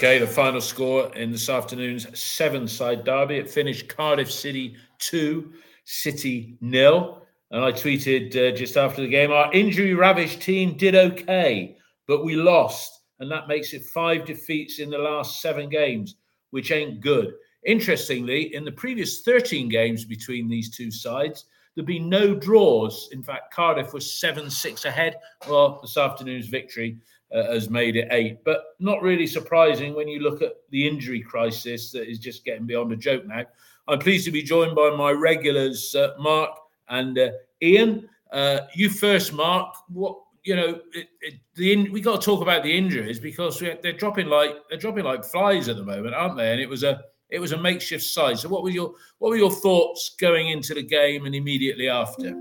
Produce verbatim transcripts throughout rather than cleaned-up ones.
Okay, the final score in this afternoon's seven-side derby. It finished Cardiff City two, City nil. And I tweeted uh, just after the game, our injury-ravished team did okay, but we lost. And that makes it five defeats in the last seven games, which ain't good. Interestingly, in the previous thirteen games between these two sides, there'd been no draws. In fact, Cardiff was seven six ahead. Well, this afternoon's victory uh, has made it eight. But not really surprising when you look at the injury crisis that is just getting beyond a joke now. I'm pleased to be joined by my regulars, uh, Mark and uh, Ian. Uh, you first, Mark. What you know, it, it, the in, we got to talk about the injuries because we, they're dropping like they're dropping like flies at the moment, aren't they? And it was a it was a makeshift side. So, what were your what were your thoughts going into the game and immediately after?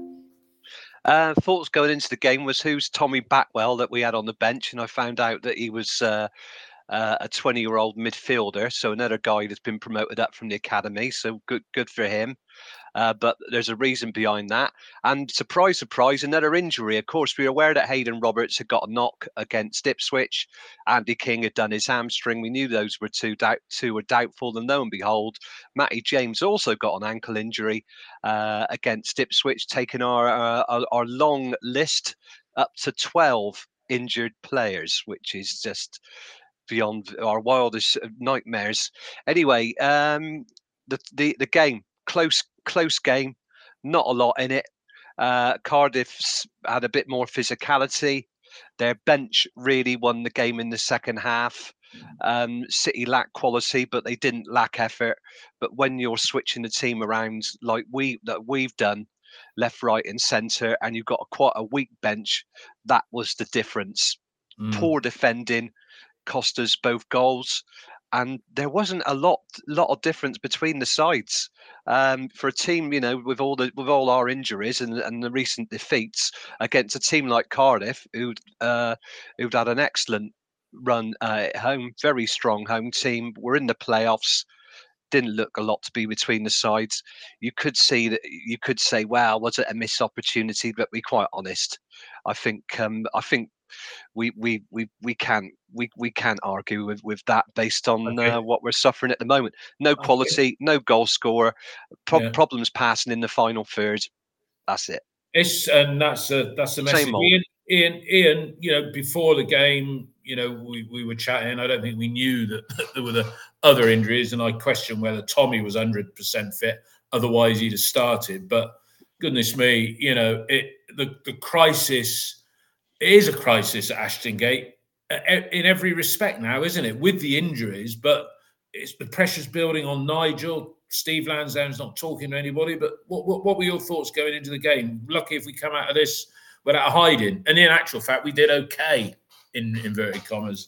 Uh, thoughts going into the game was who's Tommy Backwell that we had on the bench, and I found out that he was uh, uh, a twenty-year-old midfielder, so another guy that's been promoted up from the academy. So good, good for him. Uh, but there's a reason behind that. And surprise, surprise, another injury. Of course, we were aware that Hayden Roberts had got a knock against Ipswich. Andy King had done his hamstring. We knew those were two, doubt, two were doubtful. And lo and behold, Matty James also got an ankle injury uh, against Ipswich, taking our, uh, our our long list up to twelve injured players, which is just beyond our wildest nightmares. Anyway, um, the, the, the game, close Close game, not a lot in it. Uh, Cardiff's had a bit more physicality. Their bench really won the game in the second half. Um, City lacked quality, but they didn't lack effort. But when you're switching the team around like we that we've done, left, right, and centre, and you've got a, quite a weak bench, that was the difference. Mm. Poor defending cost us both goals. And there wasn't a lot, lot of difference between the sides. Um, for a team, you know, with all the with all our injuries and, and the recent defeats against a team like Cardiff, who'd uh, who'd had an excellent run uh, at home, very strong home team. We're in the playoffs. Didn't look a lot to be between the sides. You could see that. You could say, "Wow, was it a missed opportunity?" But be quite honest, I think. Um, I think. We we we we can't we we can't argue with, with that based on okay. uh, what we're suffering at the moment. No quality, okay. no goal scorer, pro- yeah. problems passing in the final third. That's it. It's and that's a that's the message. Ian, Ian, Ian, you know, before the game, you know, we, we were chatting. I don't think we knew that, that there were the other injuries, and I question whether Tommy was one hundred percent fit. Otherwise, he'd have started. But goodness me, you know, it the the crisis. It is a crisis at Ashton Gate in every respect now, isn't it? With the injuries, but it's the pressure's building on Nigel. Steve Lansdown's not talking to anybody. But what, what, what were your thoughts going into the game? Lucky if we come out of this without hiding. And in actual fact, we did okay, in inverted commas.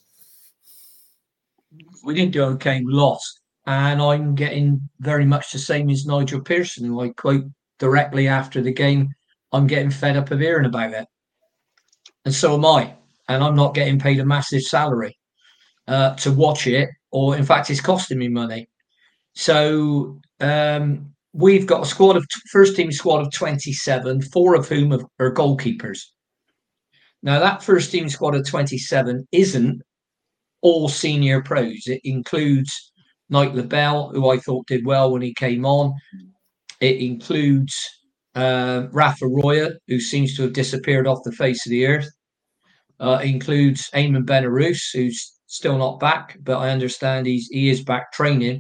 We didn't do okay, we lost. And I'm getting very much the same as Nigel Pearson. Like, quite directly after the game, I'm getting fed up of hearing about it. And so am I. And I'm not getting paid a massive salary uh, to watch it. Or, in fact, it's costing me money. So um, we've got a squad of first team squad of twenty-seven, four of whom are goalkeepers. Now, that first team squad of twenty-seven isn't all senior pros. It includes Knight LaBelle, who I thought did well when he came on. It includes uh, Rafa Roya, who seems to have disappeared off the face of the earth. Uh, it includes Eamon Benarous, who's still not back, but I understand he's he is back training.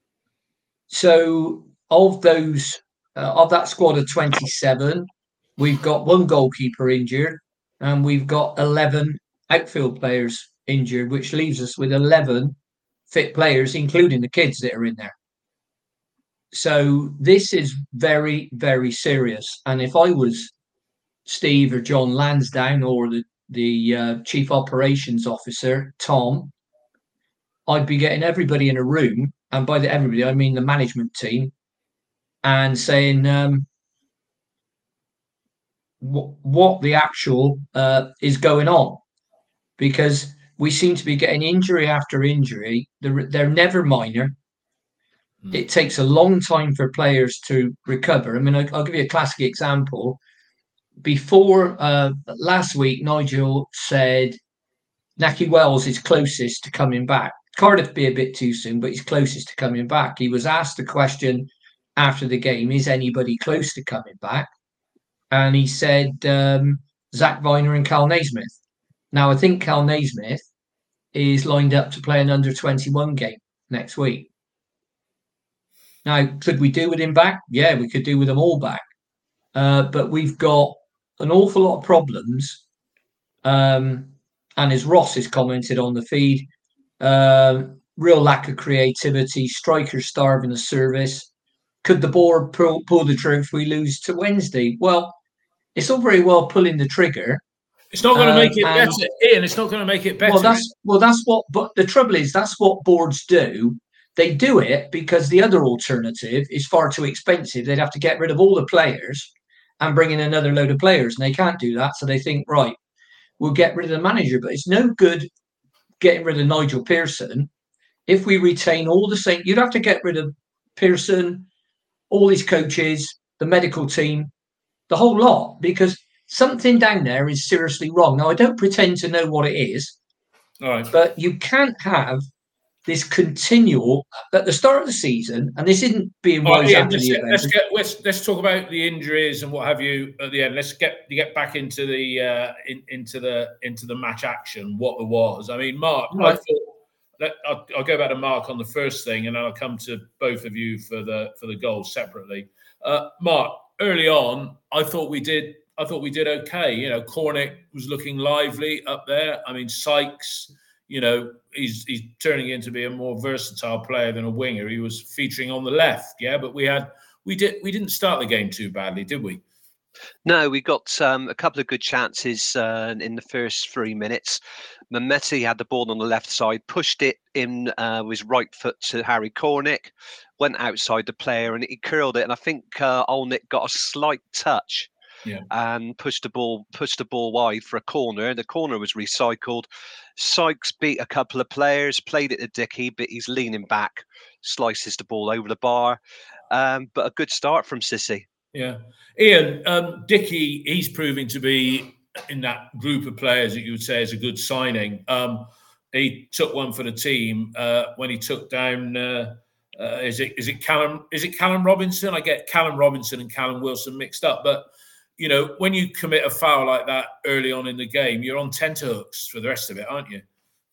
So of those, uh, of that squad of twenty-seven, we've got one goalkeeper injured, and we've got eleven outfield players injured, which leaves us with eleven fit players, including the kids that are in there. So this is very, very serious. And if I was Steve or John Lansdown or the, the uh, chief operations officer, Tom, I'd be getting everybody in a room, and by the everybody, I mean the management team, and saying um, w- what the actual uh, is going on. Because we seem to be getting injury after injury. They're, they're never minor. Mm. It takes a long time for players to recover. I mean, I'll, I'll give you a classic example. Before uh, last week, Nigel said Nahki Wells is closest to coming back, Cardiff be a bit too soon, but he's closest to coming back. He was asked the question after the game, is anybody close to coming back? And he said um, Zach Viner and Cal Naismith. Now, I think Cal Naismith is lined up to play an under twenty-one game next week. Now, could we do with him back? Yeah, we could do with them all back. Uh, but we've got an awful lot of problems. Um, and as Ross has commented on the feed, uh, real lack of creativity, strikers starving the service. Could the board pull, pull the trigger if we lose to Wednesday? Well, it's all very well pulling the trigger. It's not going to um, make it and, better, Ian. It's not going to make it better. Well, that's well, that's what. But the trouble is, that's what boards do. They do it because the other alternative is far too expensive. They'd have to get rid of all the players and bring in another load of players, and they can't do that. So they think, right, we'll get rid of the manager. But it's no good getting rid of Nigel Pearson if we retain all the same. You'd have to get rid of Pearson, all his coaches, the medical team, the whole lot, because something down there is seriously wrong. Now, I don't pretend to know what it is, all right, but you can't have this continual at the start of the season, and this isn't being wise right, after let's the get, event. Let's get let's let's talk about the injuries and what have you at the end. Let's get get back into the uh, in, into the into the match action. What there was. I mean, Mark, right. I thought that I'll, I'll go back to Mark on the first thing, and then I'll come to both of you for the for the goals separately. Uh, Mark, early on, I thought we did. I thought we did okay. You know, Cornick was looking lively up there. I mean, Sykes, you know, he's he's turning into be a more versatile player than a winger. He was featuring on the left, yeah. But we had we did we didn't start the game too badly, did we? No, we got um, a couple of good chances uh, in the first three minutes. Mehmeti had the ball on the left side, pushed it in uh, with his right foot to Harry Cornick, went outside the player and he curled it. And I think uh, Olnick got a slight touch. Yeah. And pushed the ball, pushed the ball wide for a corner. The corner was recycled. Sykes beat a couple of players, played it to Dickey, but he's leaning back, slices the ball over the bar. Um, but a good start from Sissy. Yeah, Ian, um, Dickey, he's proving to be in that group of players that you would say is a good signing. Um, he took one for the team uh, when he took down. Uh, uh, is it is it Callum? Is it Callum Robinson? I get Callum Robinson and Callum Wilson mixed up, but. You know, when you commit a foul like that early on in the game, you're on tenterhooks for the rest of it, aren't you?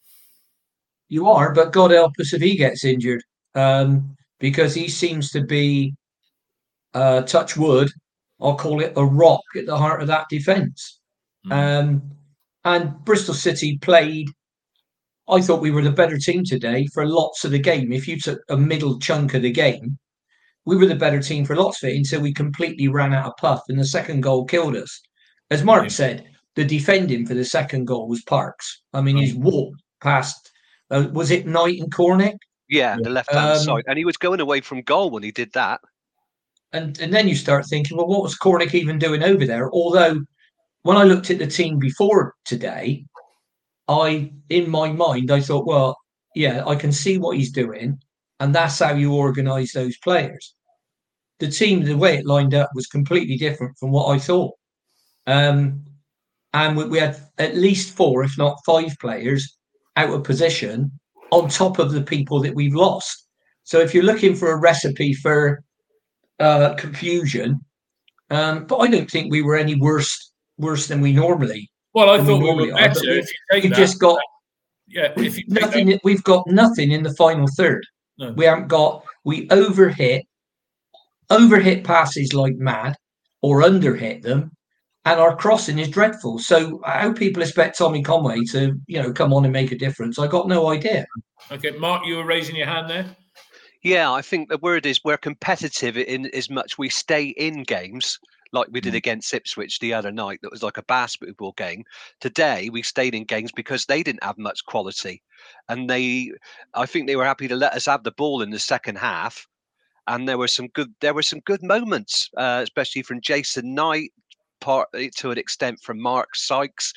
You are, but God help us if he gets injured, um, because he seems to be, uh, touch wood, I'll call it a rock at the heart of that defence. Mm. Um, and Bristol City played, I thought we were the better team today for lots of the game. If you took a middle chunk of the game, we were the better team for lots of it until we completely ran out of puff and the second goal killed us. As Mark yeah. said, the defending for the second goal was Parks. I mean, right. he's walked past, uh, was it Knight and Cornick? Yeah, the left-hand um, side. And he was going away from goal when he did that. And, and then you start thinking, well, what was Cornick even doing over there? Although, when I looked at the team before today, I, in my mind, I thought, well, yeah, I can see what he's doing. And that's how you organise those players. The team, the way it lined up was completely different from what I thought. Um, and we, we had at least four, if not five players out of position on top of the people that we've lost. So if you're looking for a recipe for uh, confusion, um, but I don't think we were any worse worse than we normally. Well, I thought we, we were better. We, if you take we've that, just got yeah. If you nothing, that. we've got nothing in the final third. No. We haven't got. We overhit. Overhit passes like mad or underhit them, and our crossing is dreadful. So how people expect Tommy Conway to, you know, come on and make a difference, I got no idea. Okay, Mark, you were raising your hand there. Yeah, I think the word is we're competitive in as much we stay in games like we did against Ipswich the other night. That was like a basketball game. Today we stayed in games because they didn't have much quality, and they, I think they were happy to let us have the ball in the second half. And there were some good, there were some good moments, uh, especially from Jason Knight, part to an extent from Mark Sykes.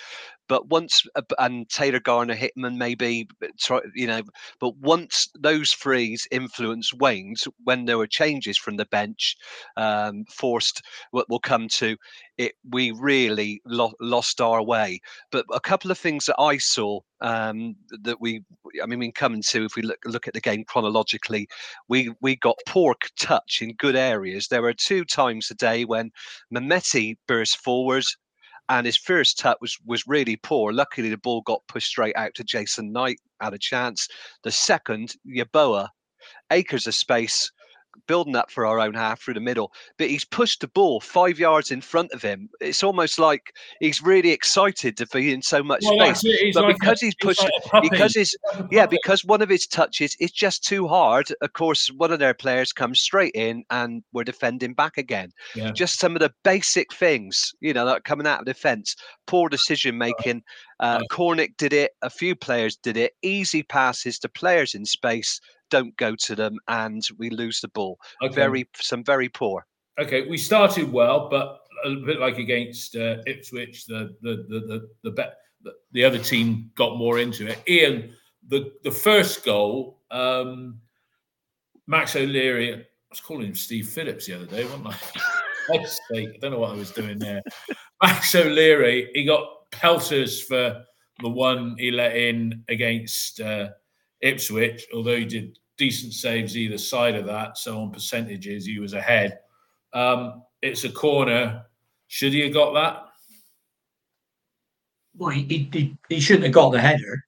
But once, and Taylor Garner, Hitman, maybe, you know, but once those three's influence waned, when there were changes from the bench, um, forced, what we'll come to, it, we really lo- lost our way. But a couple of things that I saw um, that we, I mean, we come into, if we look look at the game chronologically, we we got poor touch in good areas. There were two times a day when Mehmeti burst forwards, and his first touch was, was really poor. Luckily, the ball got pushed straight out to Jason Knight, had a chance. The second, Yeboah, acres of space, building up for our own half through the middle. But he's pushed the ball five yards in front of him. It's almost like he's really excited to be in so much well, space. But like because a, he's pushed, like because his like yeah, because one of his touches is just too hard. Of course, one of their players comes straight in, and we're defending back again. Yeah. Just some of the basic things, you know, like coming out of defence, poor decision making. Uh, Cornick did it. A few players did it. Easy passes to players in space don't go to them, and we lose the ball. Okay. Very, some very poor. Okay, we started well, but a bit like against uh, Ipswich, the the the the the, bet, the the other team got more into it. Ian, the the first goal, um, Max O'Leary. I was calling him Steve Phillips the other day, wasn't I? Let's say, I don't know what I was doing there. Max O'Leary, he got pelters for the one he let in against uh, Ipswich, although he did decent saves either side of that. So on percentages, he was ahead. Um, it's a corner. Should he have got that? Well, he he, he shouldn't have got the header.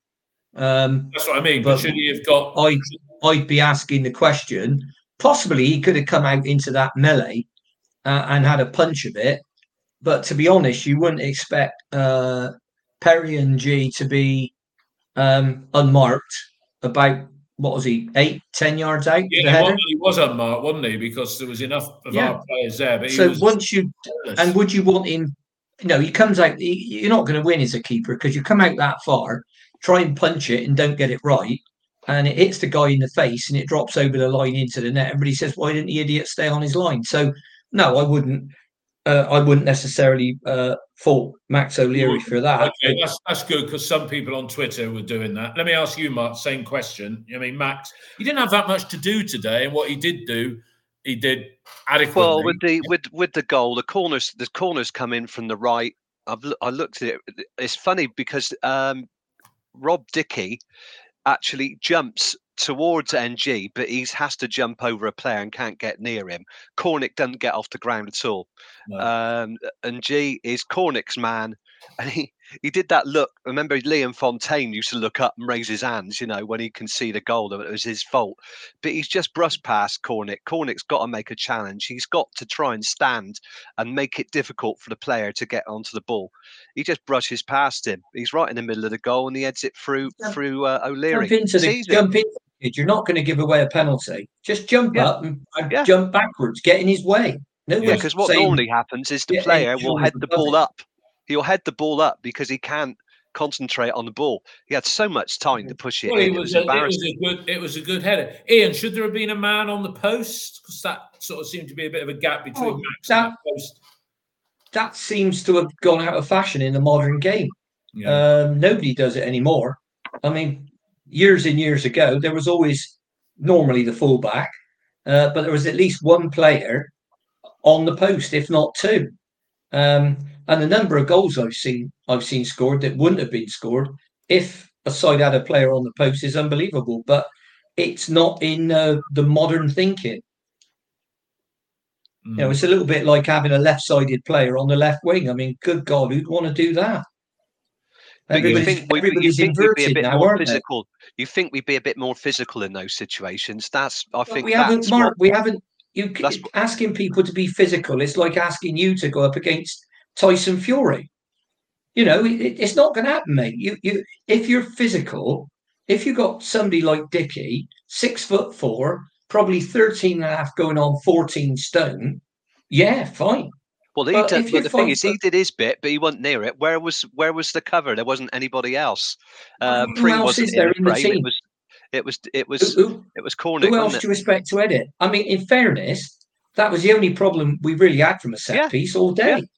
Um, That's what I mean. But, but should he have got? I'd, I'd be asking the question. Possibly he could have come out into that melee uh, and had a punch of it. But to be honest, you wouldn't expect uh, Perry and G to be um, unmarked about, what was he, eight, ten yards out? Yeah, he was, he was unmarked, wasn't he? Because there was enough of yeah. our players there. But so he was once you, careless. And would you want him, you know, he comes out, he, you're not going to win as a keeper because you come out that far, try and punch it and don't get it right, and it hits the guy in the face and it drops over the line into the net. Everybody says, why didn't the idiot stay on his line? So, no, I wouldn't. Uh, I wouldn't necessarily uh, fault Max O'Leary for that. Okay, that's that's good because some people on Twitter were doing that. Let me ask you, Mark, same question. I mean, Max, he didn't have that much to do today, and what he did do, he did adequately. Well, with the with with the goal, the corners, the corners come in from the right. I've I looked at it. It's funny because um, Rob Dickey actually jumps towards N G, but he has to jump over a player and can't get near him. Cornick doesn't get off the ground at all. No. Um, and G is Cornick's man. And he, he did that look. Remember, Liam Fontaine used to look up and raise his hands, you know, when he conceded a goal that it was his fault. But he's just brushed past Cornick. Cornick's got to make a challenge. He's got to try and stand and make it difficult for the player to get onto the ball. He just brushes past him. He's right in the middle of the goal and he heads it through jump, through uh, O'Leary. Jump into the, jump in. You're not going to give away a penalty. Just jump yeah. up and, and yeah. jump backwards. Get in his way. No yeah, because what saying, normally happens is the player will head the ball up. He'll head the ball up because he can't concentrate on the ball. He had so much time to push it. Well, in. It, was it, was a, it was a good. It was a good header. Ian, should there have been a man on the post? Because that sort of seemed to be a bit of a gap between oh, Max that, and the post. That seems to have gone out of fashion in the modern game. Yeah. Um, nobody does it anymore. I mean, years and years ago, there was always normally the fullback, uh, but there was at least one player on the post, if not two. Um, and the number of goals I've seen I've seen scored that wouldn't have been scored if a side had a player on the post is unbelievable. But it's not in uh, the modern thinking. Mm. You know, it's a little bit like having a left-sided player on the left wing. I mean, good God, who'd want to do that? But you think, we, you think we'd be a bit now, more physical? They? You think we'd be a bit more physical in those situations? That's I well, think we that's haven't. Mark, what, we haven't. You asking people to be physical. It's like asking you to go up against Tyson Fury. You know, it, it's not going to happen, mate. You, you, if you're physical, if you got somebody like Dickey, six foot four, probably thirteen and a half, going on fourteen stone. Yeah, fine. Well, he did, but the thing is, he did his bit, but he wasn't near it. Where was where was the cover? There wasn't anybody else. Uh, who else wasn't is there in the, in the team? It was, it was, it was, who, who, it was Cornick. Who else do you expect to edit? I mean, in fairness, that was the only problem we really had from a set yeah. piece all day. Yeah,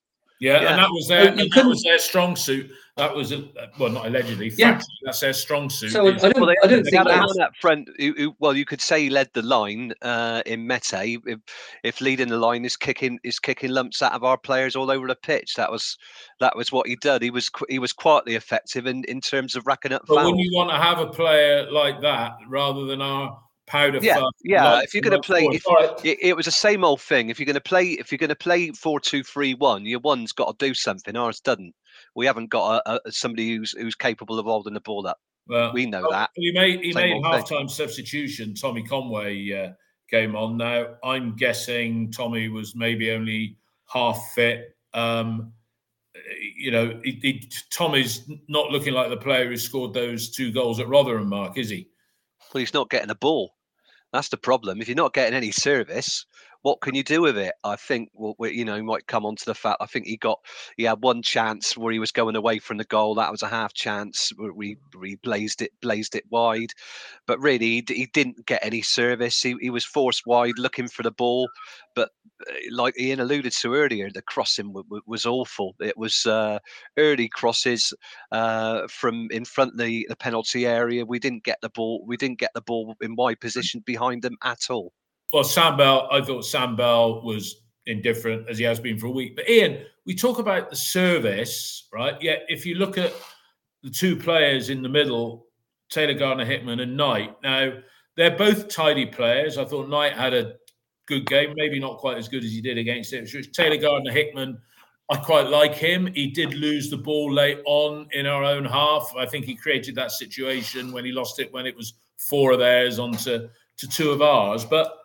Yeah, Yeah. and that was their Oh, you and that couldn't- was their strong suit. That was a, well, not allegedly, Yeah. factually, that's their strong suit. So I is- don't, Well, they, I don't they think had a that's man up front who, who, well, you could say he led the line uh, in Mete. If, if leading the line is kicking is kicking lumps out of our players all over the pitch, that was that was what he did. He was qu- he was quietly effective in, in terms of racking up but fouls. when you want to have a player like that rather than our powder Yeah, fast, yeah. light If you're going to play, forward. if All right. it, it was the same old thing. If you're going to play, if you're going to play four two three one, your one's got to do something. Ours doesn't. We haven't got a, a, somebody who's who's capable of holding the ball up. Well, We know oh, that. He made he Same made old thing. half-time substitution. Tommy Conway uh, came on. Now I'm guessing Tommy was maybe only half fit. Um, you know, he, he, Tommy's not looking like the player who scored those two goals at Rotherham, Mark, is he? Well, he's not getting a ball. That's the problem. If you're not getting any service, what can you do with it? I think, well, we, you know, he might come on to the fact. I think he got, he had one chance where he was going away from the goal. That was a half chance. We we blazed it, blazed it wide, but really he, he didn't get any service. He he was forced wide, looking for the ball, but like Ian alluded to earlier, the crossing w- w- was awful. It was uh, early crosses uh, from in front of the, the penalty area. We didn't get the ball. We didn't get the ball in wide position behind them at all. Well, Sam Bell, I thought Sam Bell was indifferent as he has been for a week. But Ian, we talk about the service, right? Yeah, if you look at the two players in the middle, Taylor Gardner-Hickman and Knight. Now, they're both tidy players. I thought Knight had a good game, maybe not quite as good as he did against Ipswich. Taylor Gardner-Hickman, I quite like him. He did lose the ball late on in our own half. I think he created that situation when he lost it when it was four of theirs onto to two of ours. But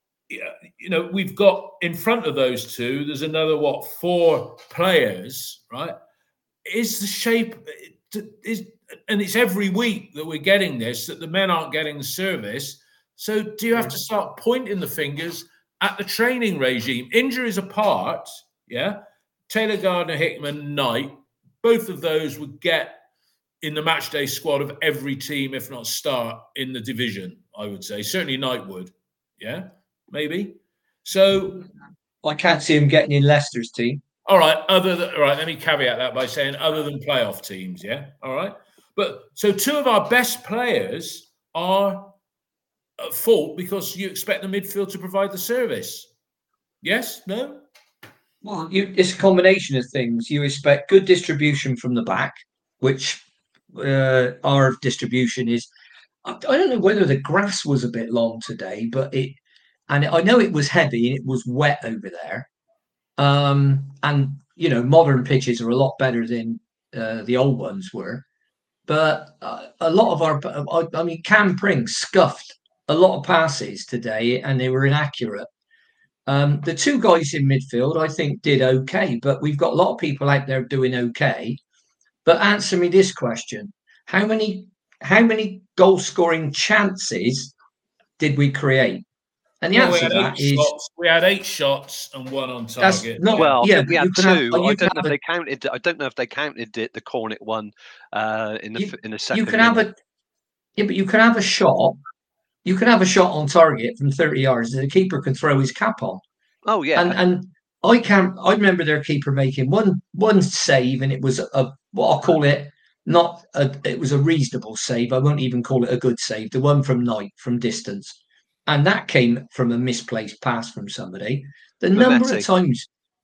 you know, we've got in front of those two, there's another, what, four players, right? Is the shape, is, and it's every week that we're getting this, that the men aren't getting the service. So do you have to start pointing the fingers at the training regime? Injuries apart, yeah? Taylor Gardner-Hickman, Knight, both of those would get in the matchday squad of every team, if not start, in the division, I would say. Certainly Knight would, yeah? Maybe. So I can't see him getting in Leicester's team. All right. Other than, all right. Let me caveat that by saying other than playoff teams. Yeah. All right. But so two of our best players are at fault because you expect the midfield to provide the service. Yes. No. Well, you, it's a combination of things. You expect good distribution from the back, which uh, our distribution is. I, I don't know whether the grass was a bit long today, but it. And I know it was heavy and it was wet over there. Um, and, you know, modern pitches are a lot better than uh, the old ones were. But uh, a lot of our, I, I mean, Cam Pring scuffed a lot of passes today and they were inaccurate. Um, the two guys in midfield, I think, did okay. But we've got a lot of people out there doing okay. But answer me this question. How many, how many goal scoring chances did we create? And the Well, we answer had to that eight is shots. We had eight shots and one on that's target. not. Well, I yeah, think we but had you can two. have. I You don't can know if have they a, counted. I don't know if they counted it, the Cornet one uh, in the you, f- in the second. you can have minute. a. Yeah, but you can have a shot. You can have a shot on target from thirty yards that the keeper can throw his cap on. Oh yeah. And and I can I remember their keeper making one one save, and it was a what I'll call it not a. It was a reasonable save. I won't even call it a good save. The one from Knight from distance. And that came from a misplaced pass from somebody. The number Mehmeti. of times,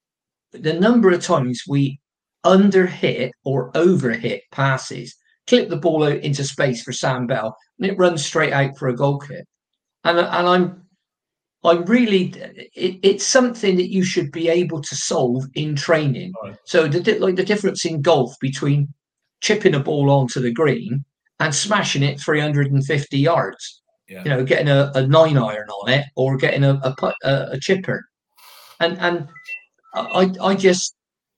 the number of times we underhit or overhit passes, clip the ball out into space for Sam Bell, and it runs straight out for a goal kick. And and I'm, I'm really, it, it's something that you should be able to solve in training. Right. So the like the difference in golf between chipping a ball onto the green and smashing it three hundred fifty yards. Yeah. You know, getting a, a nine iron on it or getting a a, put, a, a chipper, and and I I just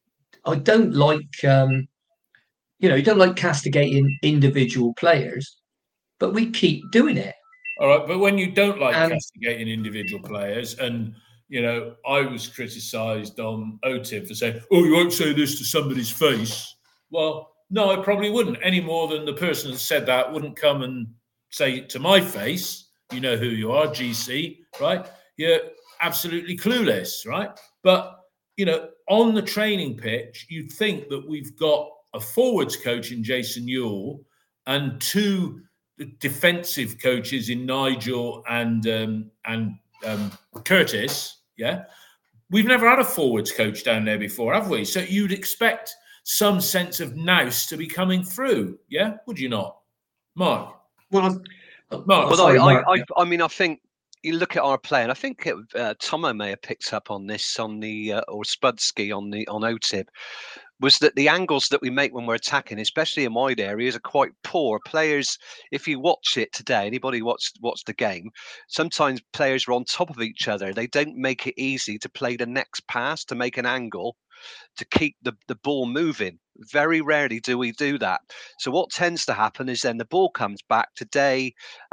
I don't like um, you know you don't like castigating individual players, but we keep doing it. All right. But when you don't like And- castigating individual players, and you know, I was criticised on O T I B for saying, "Oh, you won't say this to somebody's face." Well, no, I probably wouldn't, any more than the person that said that wouldn't come and say to my face, "You know who you are, G C, right? You're absolutely clueless, right?" But you know, on the training pitch, you'd think that we've got a forwards coach in Jason Ewell and two defensive coaches in Nigel and um, and um, Curtis. Yeah, we've never had a forwards coach down there before, have we? So you'd expect some sense of nous to be coming through. Yeah, would you not, Mark? Well, Mark, well, sorry, I, Mark. I, I, I mean, I think you look at our play, and I think it, uh, Tomo may have picked up on this on the uh, or Spudsky on the on O T I B, was that the angles that we make when we're attacking, especially in wide areas, are quite poor. Players, if you watch it today, anybody watch watch the game, sometimes players are on top of each other. They don't make it easy to play the next pass, to make an angle, to keep the, the ball moving. Very rarely do we do that. So what tends to happen is then the ball comes back today.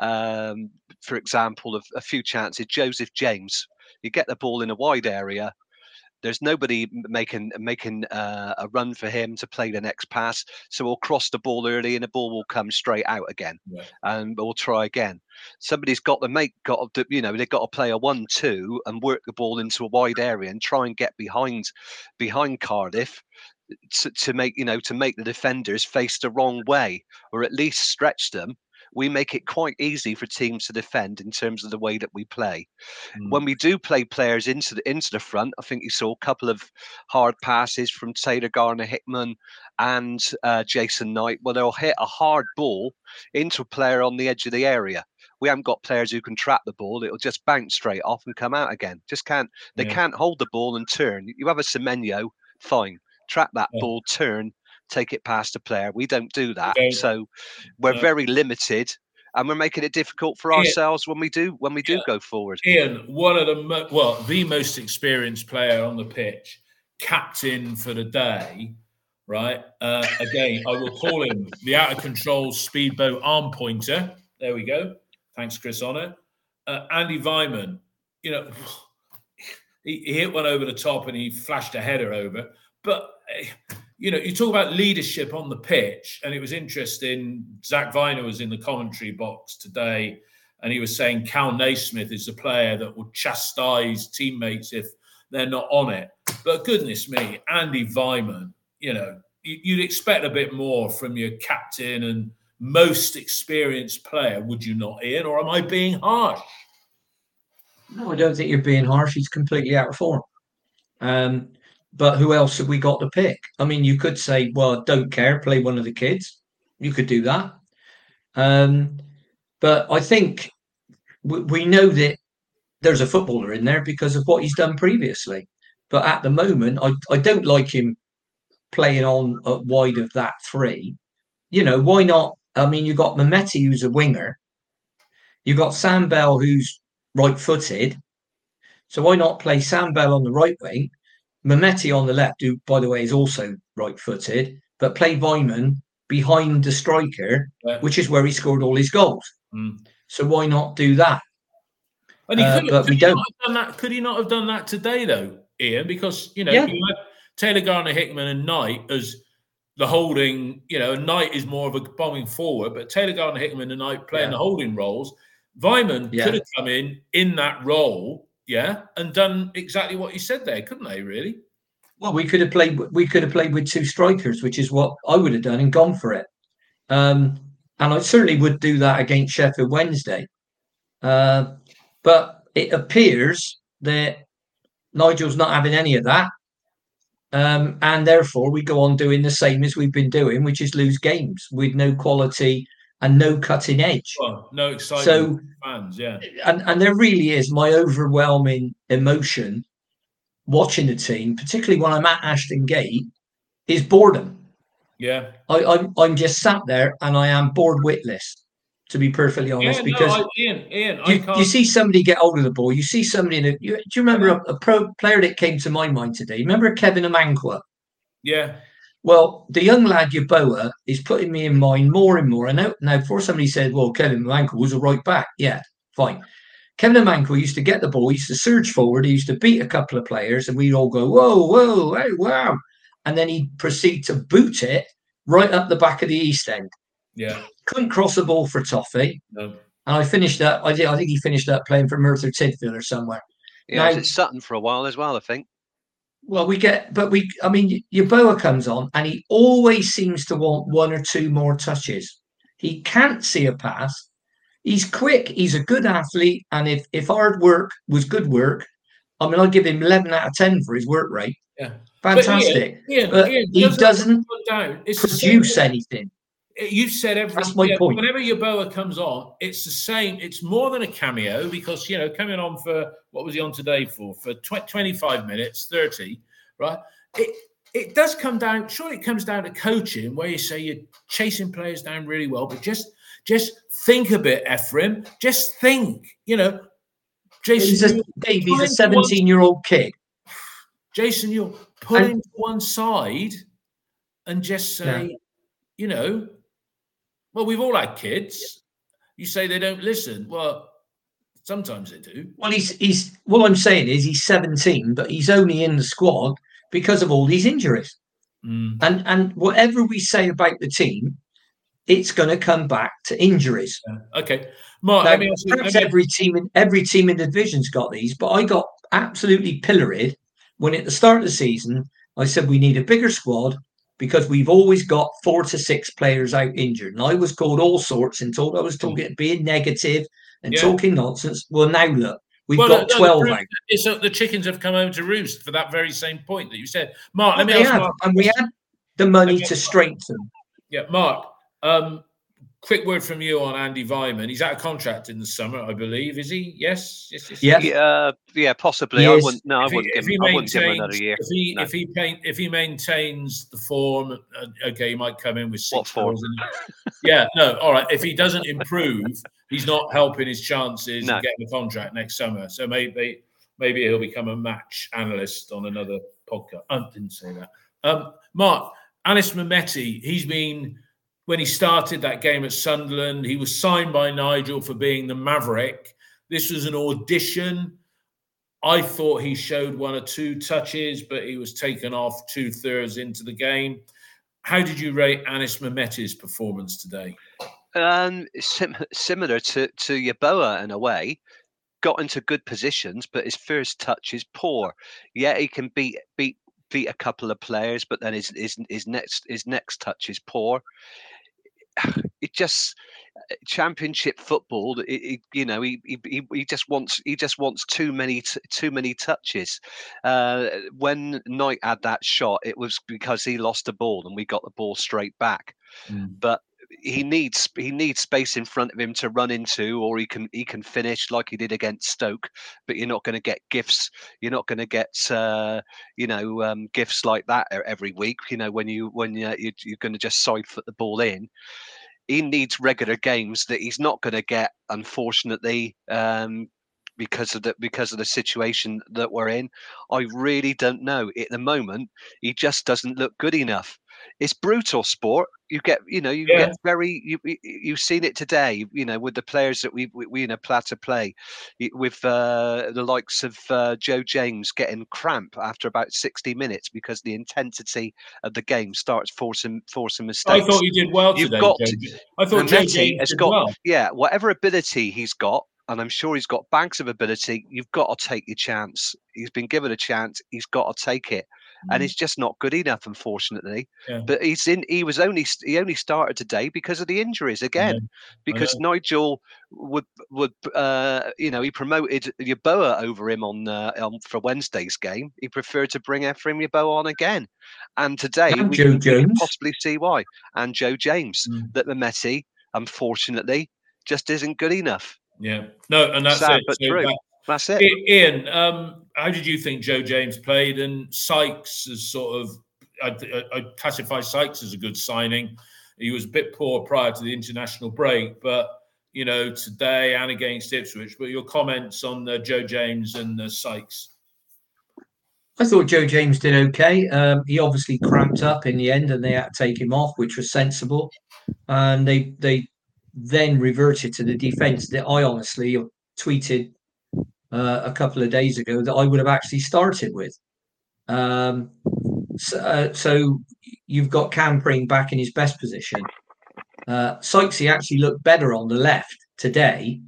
Um, for example, of a few chances, Joseph James, you get the ball in a wide area. There's nobody making making uh, a run for him to play the next pass. So we'll cross the ball early and the ball will come straight out again. Yeah. And we'll try again. Somebody's got to make, got to, you know, they've got to play a one two and work the ball into a wide area and try and get behind behind Cardiff to, to make, you know, to make the defenders face the wrong way or at least stretch them. We make it quite easy for teams to defend in terms of the way that we play. Mm. When we do play players into the into the front, I think you saw a couple of hard passes from Taylor Garner-Hickman and uh, Jason Knight, where they'll hit a hard ball into a player on the edge of the area. We haven't got players who can trap the ball. It'll just bounce straight off and come out again. Just can't. They yeah. can't hold the ball and turn. You have a Semenyo, fine. Trap that yeah. ball, turn, take it past the player. We don't do that. Okay. So we're no. very limited, and we're making it difficult for Ian, ourselves when we do when we do yeah. go forward. Ian, one of the mo- well, the most experienced player on the pitch, captain for the day, right? Uh, again, I will call him the out of control speedboat arm pointer. There we go. Thanks, Chris. On it, uh, Andy Weimann. You know, he, he hit one over the top and he flashed a header over, but. You know, you talk about leadership on the pitch, and it was interesting. Zach Viner was in the commentary box today, and he was saying Cal Naismith is the player that will chastise teammates if they're not on it. But goodness me, Andy Weimann, you know, you'd expect a bit more from your captain and most experienced player, would you not, Ian? Or am I being harsh? No, I don't think you're being harsh. He's completely out of form. Um, But who else have we got to pick? I mean, you could say, well, don't care, play one of the kids. You could do that. Um, but I think we, we know that there's a footballer in there because of what he's done previously. But at the moment, I, I don't like him playing on uh, wide of that three. You know, why not? I mean, you've got Mehmeti, who's a winger. You've got Sam Bell, who's right-footed. So why not play Sam Bell on the right wing? Mehmeti on the left, who, by the way, is also right-footed, but play Weimann behind the striker, yeah. which is where he scored all his goals. Mm. So why not do that? And he could, uh, but could we don't. Not have done that, could he not have done that today, though, Ian? Because, you know, yeah. you had Taylor Garner-Hickman and Knight as the holding, you know, Knight is more of a bombing forward, but Taylor Garner-Hickman and Knight playing yeah. the holding roles. Weimann yeah. could have come in in that role, yeah, and done exactly what you said there, couldn't they? Really? Well, we could have played. We could have played with two strikers, which is what I would have done and gone for it. Um, and I certainly would do that against Sheffield Wednesday. Uh, but it appears that Nigel's not having any of that, um, and therefore we go on doing the same as we've been doing, which is lose games with no quality and no cutting edge. Well, no excitement so, fans, yeah. And, and there really is my overwhelming emotion watching the team, particularly when I'm at Ashton Gate, is boredom. Yeah. I, I'm, I'm just sat there and I am bored witless, to be perfectly honest. Yeah, because no, I, Ian, Ian, you, I can't... you see somebody get hold of the ball, you see somebody in a, you, do you remember a, a pro player that came to my mind today? Remember Kevin Amankwa? Yeah. Well, the young lad Yeboah is putting me in mind more and more. I know now before somebody said, well, Kevin Amankwa was a right back. Yeah, fine. Kevin Amankwa used to get the ball, he used to surge forward, he used to beat a couple of players, and we'd all go, whoa, whoa, hey, wow. And then he'd proceed to boot it right up the back of the East End. Yeah. Couldn't cross the ball for Toffee. No. And I finished up, I did, I think he finished up playing for Merthyr Tydfil or somewhere. Yeah, now, was at Sutton for a while as well, I think. Well, we get, but we, I mean, Yeboah comes on and he always seems to want one or two more touches. He can't see a pass. He's quick. He's a good athlete. And if, if hard work was good work, I mean, I'd give him eleven out of ten for his work rate. Yeah. Fantastic. But, Ian, Ian, but Ian, he doesn't down. It's produce anything. You said every. That's my yeah, point. Whenever Yeboah comes on, it's the same. It's more than a cameo because, you know, coming on for, what was he on today for? For tw- twenty-five minutes, thirty, right? It it does come down, sure, it comes down to coaching where you say you're chasing players down really well, but just just think a bit, Ephraim. Just think, you know. Jason, he's a, Dave, he's a seventeen-year-old kid. Jason, you'll pull him to one side and just say, yeah. you know, well, we've all had kids. You say they don't listen. Well, sometimes they do. Well, he's he's. What I'm saying is he's seventeen, but he's only in the squad because of all these injuries. Mm. And and whatever we say about the team, it's going to come back to injuries. Yeah. Okay, Mark. Now, let me ask you, perhaps let me... every team in every team in the division's got these, but I got absolutely pilloried when at the start of the season I said we need a bigger squad because we've always got four to six players out injured. And I was called all sorts and told I was talking being negative and yeah. talking nonsense. Well, now look, we've well, got no, twelve the, out. So the chickens have come home to roost for that very same point that you said. Mark, well, let me ask have, Mark. And we had the money to strengthen. Yeah, Mark, um, quick word from you on Andy Weimann. He's out of contract in the summer, I believe. Is he? Yes? Yes, yes. Yeah, yeah, uh, yeah possibly. I wouldn't, no, I wouldn't, give, him, I wouldn't give him another year. If he, no. if, he paint, if he maintains the form, uh, okay, he might come in with six What form? Yeah, no, all right. If he doesn't improve, he's not helping his chances no. of getting a contract next summer. So maybe maybe he'll become a match analyst on another podcast. I didn't say that. Um, Mark, Anis Mehmeti, he's been... When he started that game at Sunderland, he was signed by Nigel for being the Maverick. This was an audition. I thought he showed one or two touches, but he was taken off two-thirds into the game. How did you rate Anis Mehmeti's performance today? Um, sim- similar to, to Yeboah in a way. Got into good positions, but his first touch is poor. Yeah, he can beat beat beat a couple of players, but then his his, his next his next touch is poor. It just championship football. It, it, you know, he, he he just wants he just wants too many t- too many touches. Uh, when Knight had that shot, it was because he lost the ball and we got the ball straight back. Mm. But he needs he needs space in front of him to run into, or he can he can finish like he did against Stoke. But you're not going to get gifts. You're not going to get uh, you know um, gifts like that every week. You know when you when you, you're going to just side foot the ball in. He needs regular games that he's not going to get, unfortunately, um, because of the because of the situation that we're in. I really don't know. At the moment, he just doesn't look good enough. It's brutal sport. You get, you know, you yeah. get very. You you've seen it today. You know, with the players that we we, we you know plan to play, with uh, the likes of uh, Joe James getting cramp after about sixty minutes because the intensity of the game starts forcing forcing mistakes. I thought you did well You've today. Got, Joe. I thought Joe James has did got well. Yeah, whatever ability he's got. And I'm sure he's got banks of ability. You've got to take your chance. He's been given a chance. He's got to take it, mm. and he's just not good enough, unfortunately. Yeah. But he's in. He was only he only started today because of the injuries again. Because Nigel would would uh, you know he promoted Yeboah over him on, uh, on for Wednesday's game. He preferred to bring Ephraim Yeboah on again, and today and we, Joe can, James. we can possibly see why. And Joe James, mm. that Mehmeti, unfortunately, just isn't good enough. Yeah, no, and that's Sad, it. But so true. That, that's it. Ian, um, how did you think Joe James played? And Sykes is sort of, I, I classify Sykes as a good signing. He was a bit poor prior to the international break, but you know today and against Ipswich. But your comments on uh, Joe James and uh, Sykes? I thought Joe James did okay. Um, he obviously cramped up in the end, and they had to take him off, which was sensible. And they they. then reverted to the defence that I honestly tweeted uh, a couple of days ago that I would have actually started with. Um, so, uh, so you've got Cam Pring back in his best position. Uh, Sykesy actually looked better on the left today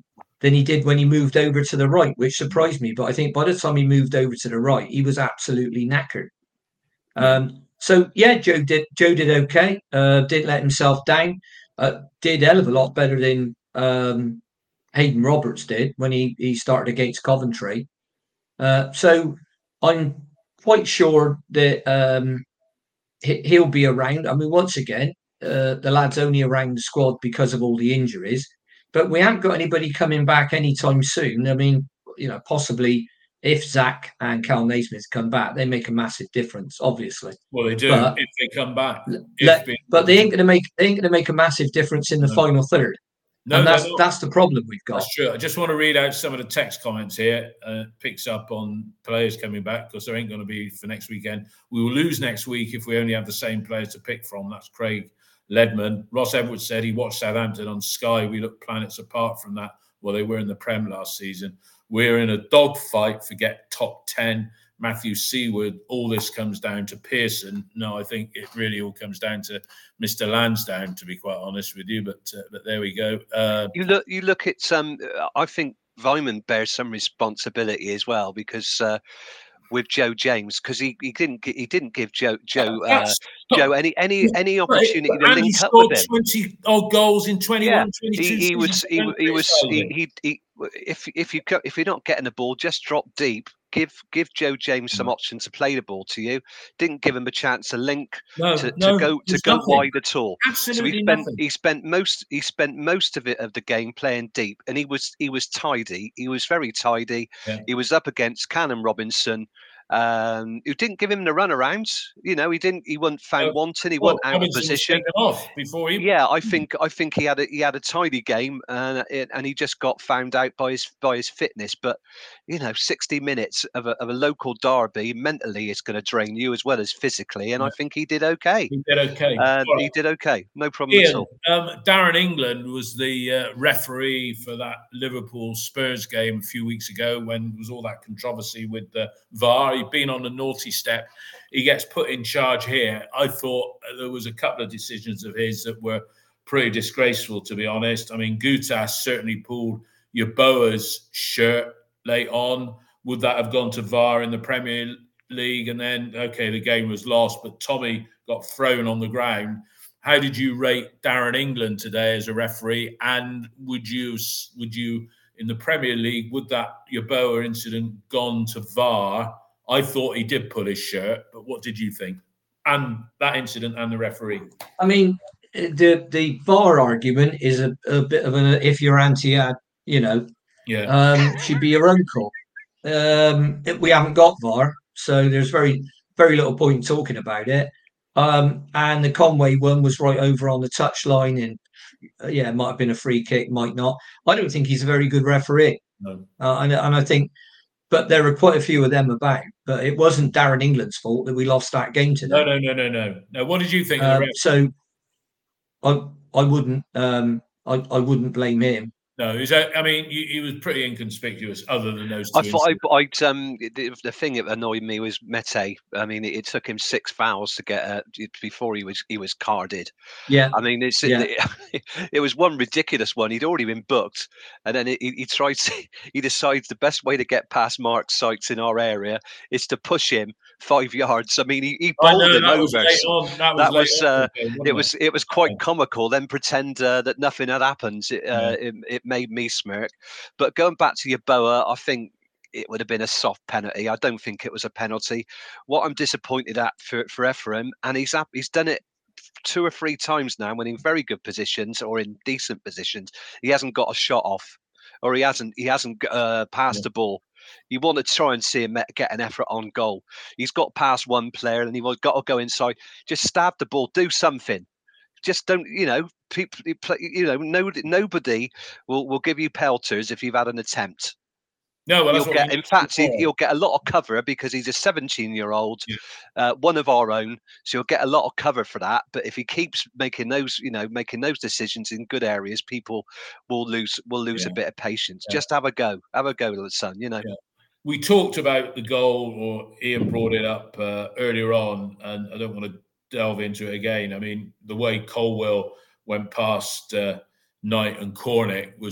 than he did when he moved over to the right, which surprised me. But I think by the time he moved over to the right, he was absolutely knackered. Yeah. Um, so yeah, Joe did Joe did okay. Uh, didn't let himself down. Uh, did a hell of a lot better than um, Hayden Roberts did when he, he started against Coventry. Uh, so I'm quite sure that um, he, he'll be around. I mean, once again, uh, the lad's only around the squad because of all the injuries, but we haven't got anybody coming back anytime soon. I mean, you know, possibly if Zach and Cal Naismith come back, they make a massive difference, obviously. Well, they do But if they come back. let, If but they ain't going to make they ain't going to make a massive difference in the No. final third. No, and that's they're not. that's the problem we've got. That's true. I just want to read out some of the text comments here. Uh, picks up on players coming back because there ain't going to be for next weekend. We will lose next week if we only have the same players to pick from. That's Craig Ledman. Ross Edwards said he watched Southampton on Sky. We look planets apart from that. Well, they were in the Prem last season. We're in a dogfight. Forget top ten. Matthew Seaward. All this comes down to Pearson. No, I think it really all comes down to Mister Lansdowne, to be quite honest with you. But uh, but there we go. Uh, you look you look at um. I think Vyman bears some responsibility as well because uh, with Joe James because he, he didn't he didn't give Joe Joe uh, Joe any any any opportunity to link up with him. twenty odd goals in twenty-one, yeah, twenty-two he, he was he, he was he, he, he if if you if you're not getting the ball, just drop deep. Give give Joe James some option to play the ball to you. Didn't give him a chance to link no, to, no, to go to go nothing. wide at all. Absolutely so he spent nothing. he spent most he spent most of it of the game playing deep, and he was he was tidy. He was very tidy. Yeah. He was up against Callum Robinson, um, who didn't give him the runarounds. You know, he didn't. He wasn't found Uh, wanting. He well, wasn't out of position. Off before he... Yeah, I think I think he had a he had a tidy game, and it, and he just got found out by his by his fitness. But you know, sixty minutes of a of a local derby mentally is going to drain you as well as physically. And yeah. I think he did okay. He did okay. Uh, right. He did okay. No problem Ian, at all. Um, Darren England was the uh, referee for that Liverpool Spurs game a few weeks ago when there was all that controversy with the V A R. He'd been on the naughty step. He gets put in charge here. I thought there was a couple of decisions of his that were pretty disgraceful, to be honest. I mean, Gutas certainly pulled Yeboah's shirt late on. Would that have gone to V A R in the Premier League? And then, okay, the game was lost, but Tommy got thrown on the ground. How did you rate Darren England today as a referee? And would you, would you in the Premier League, would that Yeboah incident gone to V A R? I thought he did pull his shirt, but what did you think? And that incident and the referee. I mean, the the V A R argument is a, a bit of an if you're anti ad, you know, yeah, um, should be your uncle. Um, we haven't got V A R, so there's very very little point in talking about it. Um, and the Conway one was right over on the touchline, and uh, yeah, it might have been a free kick, might not. I don't think he's a very good referee, no. uh, and and I think. But there were quite a few of them about. But it wasn't Darren England's fault that we lost that game today. No, no, no, no, no. No. What did you think? Um, of the ref? So, I I wouldn't um, I I wouldn't blame him. No, is that, I mean, he, he was pretty inconspicuous, other than those two. I thought I, I'd um the, the thing that annoyed me was Mete. I mean, it, it took him six fouls to get uh, before he was he was carded. Yeah, I mean, it's yeah. it, it was one ridiculous one. He'd already been booked, and then he, he tries to, he decides the best way to get past Mark Sykes in our area is to push him five yards. I mean, he, he bowled oh, no, him that over. Was late on. That was, that was uh, game, it was it was quite yeah. comical. Then pretend uh, that nothing had happened. It, uh, yeah. it, it made me smirk. But going back to Yeboah, I think it would have been a soft penalty. I don't think it was a penalty. What I'm disappointed at for for Ephraim, and he's up, he's done it two or three times now when in very good positions or in decent positions, he hasn't got a shot off, or he hasn't he hasn't uh, passed yeah. the ball. You want to try and see him get an effort on goal. He's got past one player and he's got to go inside. Just stab the ball, do something. Just don't, you know, people, you know, nobody, nobody will, will give you pelters if you've had an attempt. No, well, you'll get, in fact, he, you'll get a lot of cover because he's a seventeen-year-old, yeah. uh, one of our own. So you'll get a lot of cover for that. But if he keeps making those, you know, making those decisions in good areas, people will lose will lose yeah. a bit of patience. Yeah. Just have a go, have a go, son. You know. Yeah. We talked about the goal, or Ian brought it up uh, earlier on, and I don't want to delve into it again. I mean, the way Colwell went past uh, Knight and Cornick was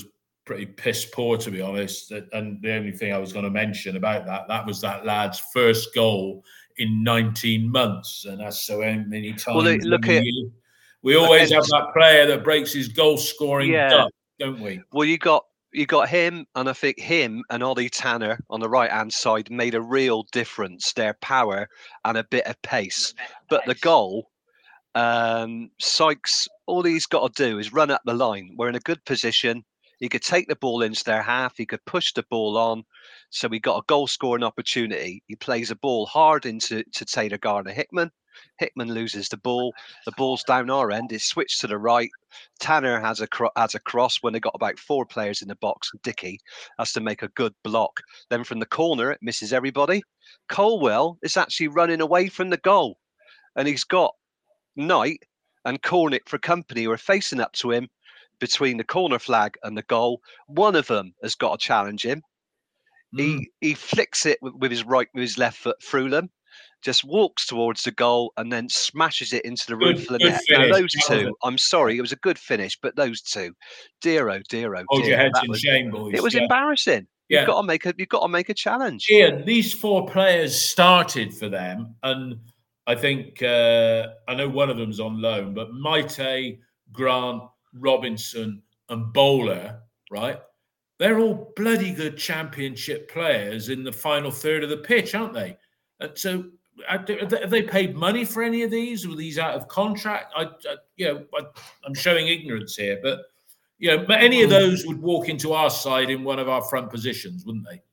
pretty piss poor, to be honest. And the only thing I was going to mention about that, that was that lad's first goal in nineteen months. And that's so many times. Well, look at, we, we always against, have that player that breaks his goal scoring yeah, duck, don't we? Well, you got you got him, and I think him and Ollie Tanner on the right-hand side made a real difference, their power and a bit of pace. But the goal, um, Sykes, all he's got to do is run up the line. We're in a good position. He could take the ball into their half. He could push the ball on. So we got a goal-scoring opportunity. He plays a ball hard into to Taylor Gardner-Hickman. Hickman loses the ball. The ball's down our end. It's switched to the right. Tanner has a cro- has a cross when they got about four players in the box. Dickey has to make a good block. Then from the corner, it misses everybody. Colwell is actually running away from the goal, and he's got Knight and Cornick for company who are facing up to him between the corner flag and the goal. One of them has got to challenge him. Mm. He he flicks it with, with his right, with his left foot through them. Just walks towards the goal and then smashes it into the roof of the net. Now, those two, I'm sorry, it was a good finish, but those two, dear oh, dear oh, Hold dear, your heads in was, shame, boys. It was yeah. embarrassing. Yeah. You've got to make a, you've got to make a challenge. Ian, these four players started for them, and I think uh, I know one of them's on loan, but Maite, Grant, Robinson, and Bowler, right? They're all bloody good championship players in the final third of the pitch, aren't they? And so. Have they paid money for any of these? Were these out of contract? I, I you know, I, I'm showing ignorance here, but you know, but any of those would walk into our side in one of our front positions, wouldn't they?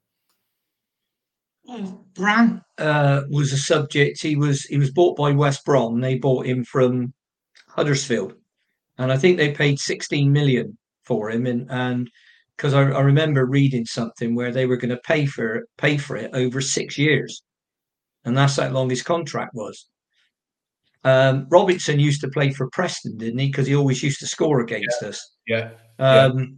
Well, Brandt uh, was a subject. He was he was bought by West Brom. They bought him from Huddersfield, and I think they paid sixteen million for him. And and because I, I remember reading something where they were going to pay for pay for it over six years. And that's how long his contract was. Um, Robertson used to play for Preston, didn't he? Because he always used to score against yeah. us. Yeah. Um, yeah.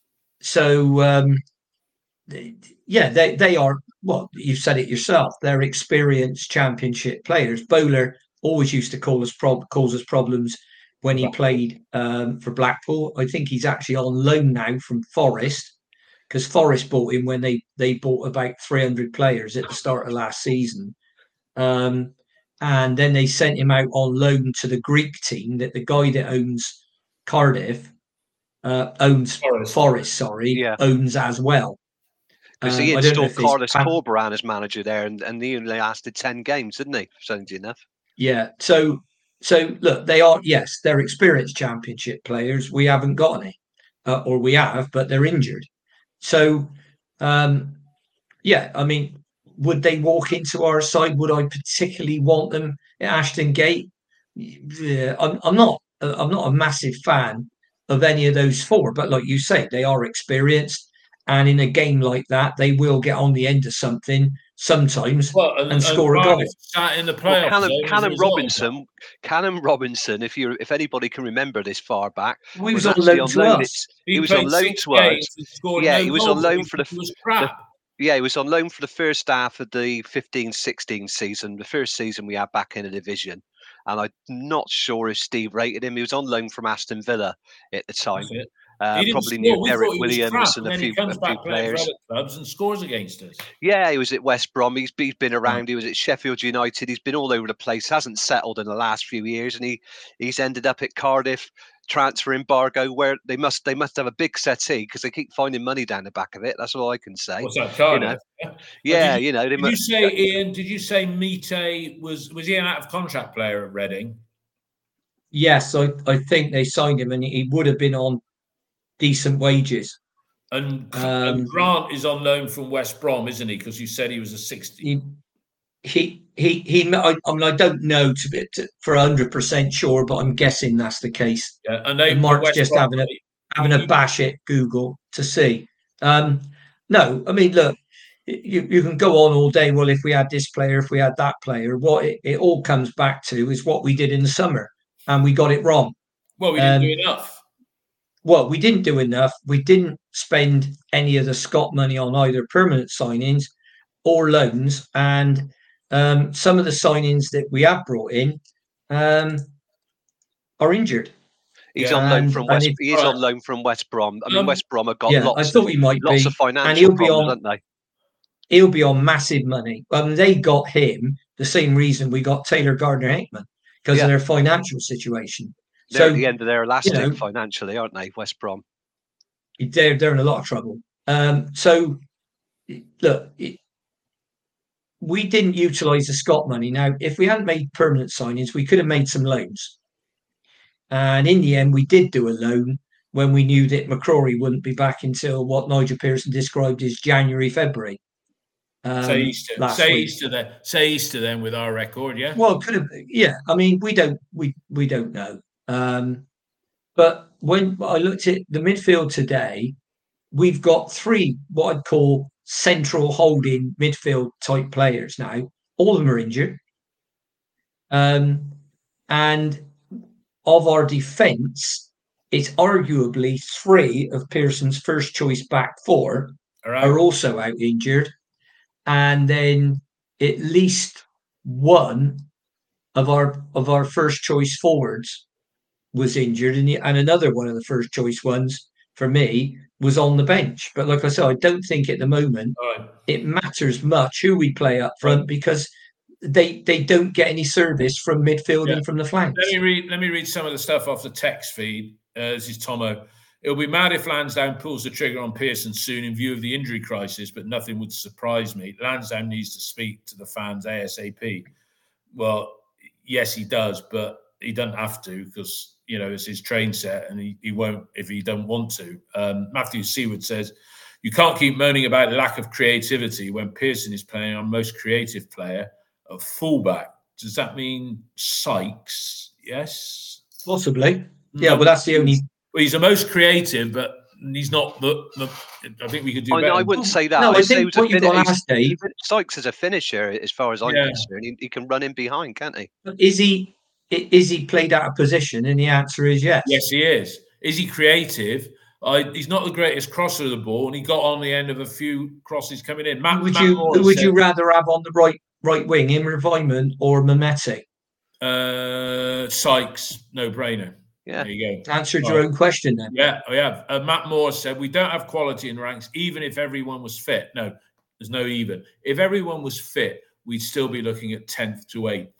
So, um, they, yeah, they, they are, well, you've said it yourself. They're experienced championship players. Bowler always used to call us prob- cause us problems when he played um, for Blackpool. I think he's actually on loan now from Forest, because Forest bought him when they, they bought about three hundred players at the start of last season. Um, and then they sent him out on loan to the Greek team that the guy that owns Cardiff uh, owns Forest, Forest sorry, yeah. owns as well. Because um, he installed Carlos Pan- Corberan as manager there, and, and he only lasted ten games, didn't he? Strangely enough. Yeah. So, so look, they are, yes, they're experienced championship players. We haven't got any, uh, or we have, but they're injured. So, um, yeah, I mean, would they walk into our side? Would I particularly want them at Ashton Gate? Yeah, I'm, I'm not. I'm not a massive fan of any of those four. But like you say, they are experienced, and in a game like that, they will get on the end of something sometimes well, and, and score and a goal. Sat in the playoffs. Well, Callum, Callum Robinson, Callum Robinson. If you, if anybody can remember this far back, well, he was, was on loan to on us. He, he was on loan to us. Yeah, no he was on loan for the. Was crap. the Yeah, he was on loan for the first half of the fifteen sixteen season, the first season we had back in the division. And I'm not sure if Steve rated him. He was on loan from Aston Villa at the time. Uh, probably knew Derek Williams and, and a few, he comes a few back players. For other clubs and scores against us. Yeah, he was at West Brom. He's, he's been around. He was at Sheffield United. He's been all over the place. Hasn't settled in the last few years, and he he's ended up at Cardiff. Transfer embargo, where they must they must have a big settee because they keep finding money down the back of it. That's all I can say. What's that, Cardiff? You know? Yeah, you, you know. They did must, you say, Ian? Did you say Mite was was he an out of contract player at Reading? Yes, I, I think they signed him, and he would have been on decent wages. And, um, and Grant is on loan from West Brom, isn't he? Because you said he was a sixty. He, he, he, he I, I mean, I don't know to be to, for a hundred percent sure, but I'm guessing that's the case. Yeah, and, they, and Mark's West just Brom, having a having a bash at Google to see. Um, no, I mean, look, you, you can go on all day. Well, if we had this player, if we had that player, what it, it all comes back to is what we did in the summer, and we got it wrong. Well, we didn't um, do enough. Well, we didn't do enough. We didn't spend any of the Scott money on either permanent signings or loans. And um, some of the signings that we have brought in um, are injured. He's Yeah. on loan And- from and West. if- He is Right. on loan from West Brom. I mean, Um, West Brom have got Yeah, lots. I thought of, he might lots be, of financial and he'll be problems, on. haven't they? He'll be on massive money. Um, they got him the same reason we got Taylor Gardner-Hickman, because Yeah. of their financial situation. They're So at the end of their elastic know- financially, aren't they, West Brom? they're they're in a lot of trouble. Um, so look, it, we didn't utilise the Scott money. Now, if we hadn't made permanent signings, we could have made some loans. And in the end, we did do a loan when we knew that McCrory wouldn't be back until what Nigel Pearson described as January, February. Um, say Easter. last Say week. Easter then. Say Easter then with our record, yeah. Well, could have, yeah. I mean, we don't, we we don't know. Um, but when I looked at the midfield today, we've got three what I'd call central holding midfield type players now. All of them are injured, um, and of our defence, it's arguably three of Pearson's first choice back four All right. are also out injured, and then at least one of our of our first choice forwards was injured, and, the, and another one of the first choice ones for me was on the bench. But like I said, I don't think at the moment All right. it matters much who we play up front, Right. because they they don't get any service from midfield Yeah. and from the flanks. Let me read. Let me read some of the stuff off the text feed. Uh, this is Tomo. It'll be mad if Lansdowne pulls the trigger on Pearson soon in view of the injury crisis, but nothing would surprise me. Lansdowne needs to speak to the fans ASAP. Well, yes, he does, but he doesn't have to, because you know it's his train set, and he, he won't if he doesn't want to. Um, Matthew Seward says, "You can't keep moaning about lack of creativity when Pearson is playing our most creative player at fullback." Does that mean Sykes? Yes, Possibly. Yeah, No, well, that's the only. well, he's the most creative, but he's not the. the I think we could do I, better. I wouldn't say that. No, I I'd say he think was a what you fin- got he's- asked, Dave, even Sykes is a finisher, as far as I'm Yeah. concerned. He, he can run in behind, can't he? is he i- is he played out of position? And the answer is yes. Yes, he is. Is he creative? I, he's not the greatest crosser of the ball, and he got on the end of a few crosses coming in. Matt, Who would Matt you Moore who would said, you rather have on the right right wing, Imre Vyman or Mehmeti? Uh, Sykes, no brainer. Yeah. There you go. Answered Right. your own question then. Yeah, we have. Uh, Matt Moore said, we don't have quality in ranks, even if everyone was fit. No, there's no even. If everyone was fit, we'd still be looking at tenth to eighth.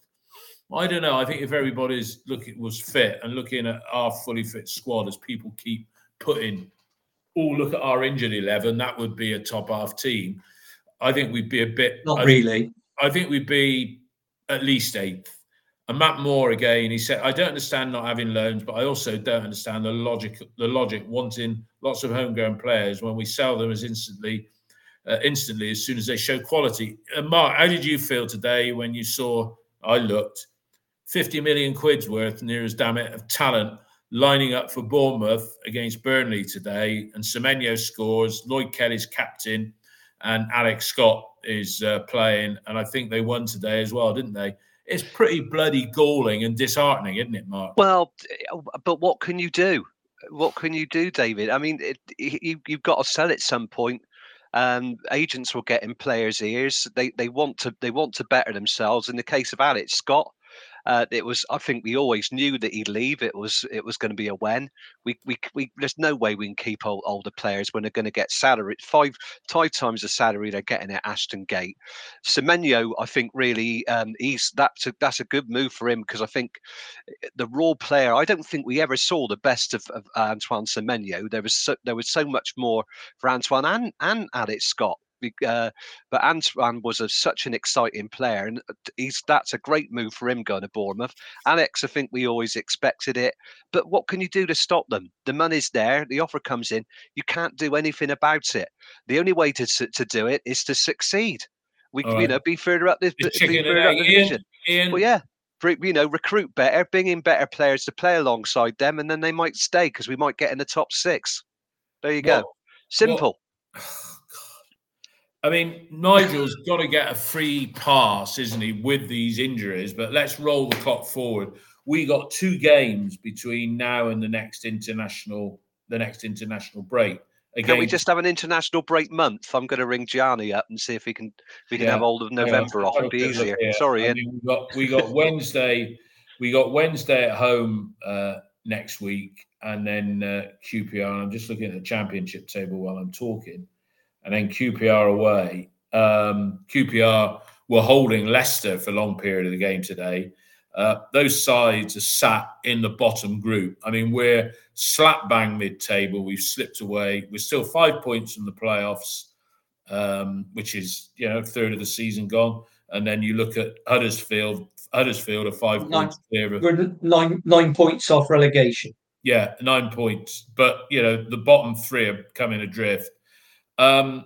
I don't know. I think if everybody's looking was fit and looking at our fully fit squad, as people keep putting, oh, look at our injured eleven, that would be a top half team. I think we'd be a bit. Not I, really. I think we'd be at least eighth. And Matt Moore again, he said, I don't understand not having loans, but I also don't understand the logic, the logic wanting lots of homegrown players when we sell them as instantly, uh, instantly as soon as they show quality. And Mark, how did you feel today when you saw? I looked fifty million quid's worth, near as damn it, of talent lining up for Bournemouth against Burnley today, and Semenyo scores. Lloyd Kelly's captain, and Alex Scott is uh, playing, and I think they won today as well, didn't they? It's pretty bloody galling and disheartening, isn't it, Mark? Well, but what can you do? What can you do, David? I mean, it, you, you've got to sell at some point. Um, agents will get in players' ears. They they want to they want to better themselves. In the case of Alex Scott, uh, it was. I think we always knew that he'd leave. It was it was going to be a when. We we we. There's no way we can keep old, older players when they're going to get salary five five times the salary they're getting at Ashton Gate. Semenyo, I think really um, he's that's a, that's a good move for him, because I think the raw player. I don't think we ever saw the best of, of Antoine Semenyo. There was so, there was so much more for Antoine and and Alex Scott. Uh, but Antoine was a, such an exciting player, and he's that's a great move for him going to Bournemouth. Alex, I think we always expected it, but what can you do to stop them? The money's there, the offer comes in, you can't do anything about it. The only way to to do it is to succeed. We All you right. know be further up the, The be chicken and further up egg. the Ian, division. Ian, Well, yeah. You know, recruit better, bring in better players to play alongside them, and then they might stay, because we might get in the top six. There you go. What- Simple. what- I mean, Nigel's got to get a free pass, isn't he, with these injuries? But let's roll the clock forward. We got two games between now and the next international, the next international break. Again, Can we just have an international break month? I'm going to ring Gianni up and see if we can we can Yeah. have all of November Yeah, off. It'd be look easier. here. Sorry, I Ian. mean, we got we got Wednesday, we got Wednesday at home uh, next week, and then uh, Q P R. And I'm just looking at the championship table while I'm talking, and then Q P R away. Um, Q P R were holding Leicester for a long period of the game today. Uh, those sides are sat in the bottom group. I mean, we're slap bang mid-table. We've slipped away. We're still five points from the playoffs, um, which is, you know, a third of the season gone. And then you look at Huddersfield. Huddersfield are five Nine, points clear of. We're nine nine points off relegation. Yeah, nine points. But, you know, the bottom three are coming adrift. Um,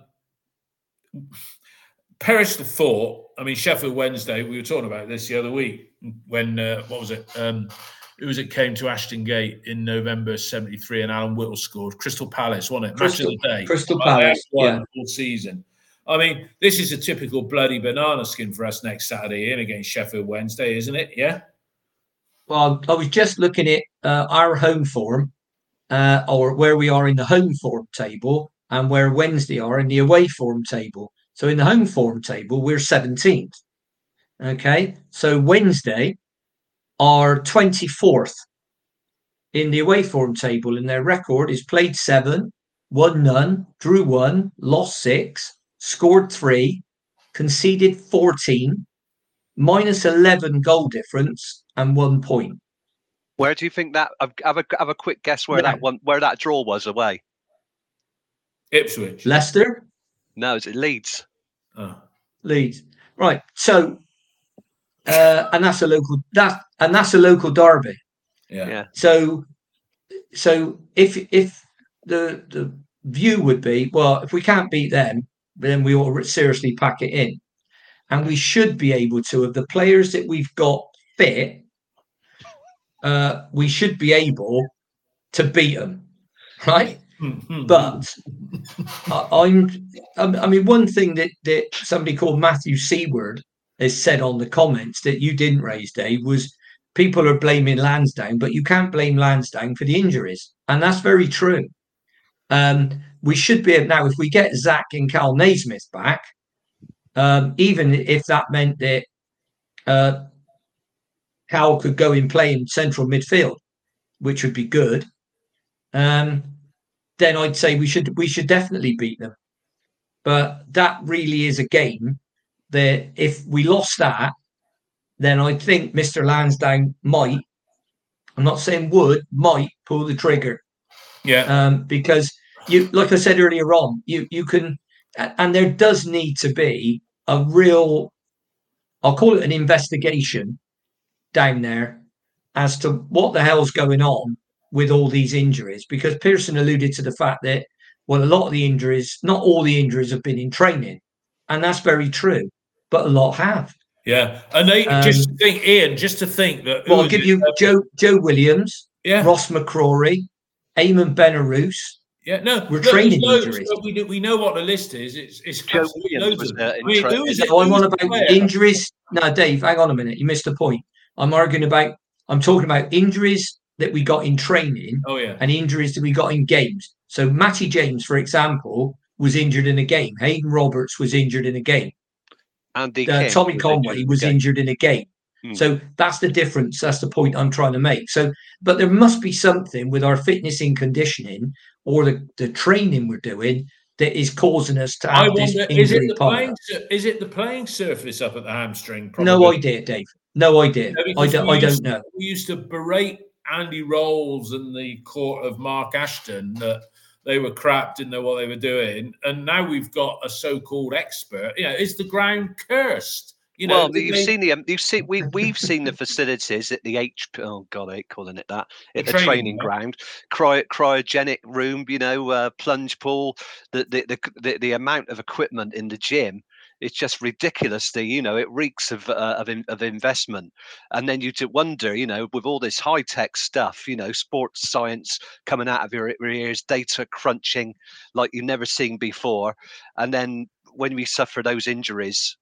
perish the thought. I mean, Sheffield Wednesday, we were talking about this the other week when, uh, what was it? Um, it was it came to Ashton Gate in November seventy-three and Alan Whittle scored. Crystal Palace, wasn't it? Crystal, Match of the day. Crystal Palace, one yeah. All season. I mean, this is a typical bloody banana skin for us next Saturday in against Sheffield Wednesday, isn't it? Yeah? Well, I was just looking at uh, our home form, uh, or where we are in the home form table, and where Wednesday are in the away form table. So in the home form table, we're seventeenth. Okay, so Wednesday are twenty-fourth in the away form table, and their record is played seven, won none, drew one, lost six, scored three, conceded fourteen, minus eleven goal difference, and one point. Where do you think that? Have a have a quick guess where Yeah. that one where that draw was away. Ipswich. Leicester, No, it's Leeds. Oh. Leeds. Right. So, uh, and that's a local that and that's a local derby. Yeah. Yeah. So, so if if the the view would be, well, if we can't beat them, then we ought to seriously pack it in, and we should be able to. Of the players that we've got fit, uh, we should be able to beat them, right? But I, I'm, I mean, one thing that, that somebody called Matthew Seward has said on the comments that you didn't raise, Dave, was people are blaming Lansdowne, but you can't blame Lansdowne for the injuries. And that's very true. Um, we should be, now, if we get Zach and Cal Naismith back, um, even if that meant that uh, Cal could go and play in central midfield, which would be good, um, then I'd say we should we should definitely beat them. But that really is a game that if we lost that, then I think Mister Lansdowne might, I'm not saying would, might pull the trigger. Yeah. Um, because you, like I said earlier on, you you can, and there does need to be a real, I'll call it an investigation down there as to what the hell's going on with all these injuries, because Pearson alluded to the fact that, well, a lot of the injuries, not all the injuries have been in training, and that's very true, but a lot have. Yeah, and they Um, just think, Ian, just to think that. Well, I'll give you Joe Joe Williams, Yeah. Ross McCrory, Eamon Benarous. Yeah, no, We're look, training loads, injuries. but We do, we know what the list is. It's it's Joe absolutely Williams loads was, of uh, them. in I mean, tra- who is No, it? I'm Who's on the about player? injuries. No, Dave, hang on a minute. You missed the point. I'm arguing about, I'm talking about injuries that we got in training Oh yeah, and injuries that we got in games. So Matty James, for example, was injured in a game. Hayden Roberts was injured in a game. Andy Uh, King Tommy was Conway injured in was the game. injured in a game. Hmm. So that's the difference. That's the point I'm trying to make. So, but there must be something with our fitness and conditioning or the, the training we're doing that is causing us to I have this wonder, is it injury the pile playing? up. sur- Is it the playing surface up at the hamstring? No Probably. idea, Dave. No idea. No, I because don't, we I don't used to- know. We used to berate Andy Rolls and the court of Mark Ashton that they were crap, didn't know what they were doing, and now we've got a so-called expert. You know, is the ground cursed? You know, Well, did you've they- seen the um, you've seen we we've seen the facilities at the H. Oh God, I hate calling it that. At The the, training training, ground. ground, Cry, cryogenic room, you know, uh, plunge pool. The the, the the the amount of equipment in the gym, it's just ridiculously. You know, it reeks of uh, of in, of investment. And then you to wonder, you know, with all this high tech stuff, you know, sports science coming out of your, your ears, data crunching like you've never seen before, and then when we suffer those injuries.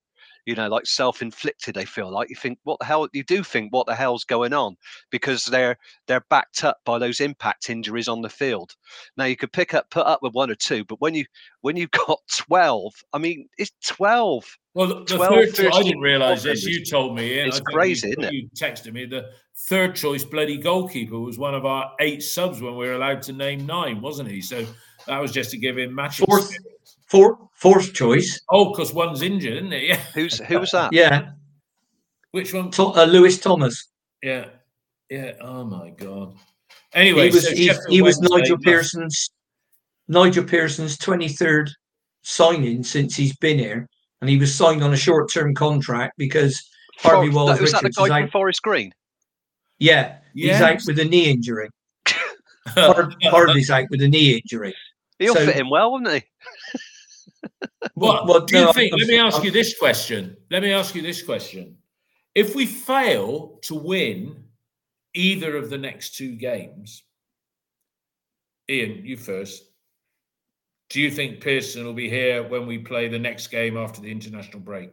you know, like self-inflicted. They feel like you think, what the hell? You do think, what the hell's going on? Because they're they're backed up by those impact injuries on the field. Now you could pick up, put up with one or two, but when you when you've got twelve, I mean, it's twelve. Well, the, the twelve third choice, I didn't realise this. members. You told me, Ian. It's I think crazy, you, isn't it? You texted me. The third choice bloody goalkeeper was one of our eight subs when we were allowed to name nine, wasn't he? So that was just to give him match Fourth, experience. fourth, fourth choice. Oh, because one's injured, isn't it? Yeah. Who's who was that? Yeah. Which one? To, uh, Lewis Thomas. Yeah. Yeah. Oh my God. Anyway, he was so he, he was Wednesday, Nigel Pearson's Nigel Pearson's twenty-third signing since he's been here, and he was signed on a short-term contract because Harvey For, Wells was that the Richards guy is from out. Forest Green? Yeah, Yes. he's out with a knee injury. Har- Harvey's out with a knee injury. He'll So- fit in well, wouldn't he? What Well, do you no, think? I'm- Let me ask I'm- you this question. Let me ask you this question. If we fail to win either of the next two games, Ian, you first. Do you think Pearson will be here when we play the next game after the international break?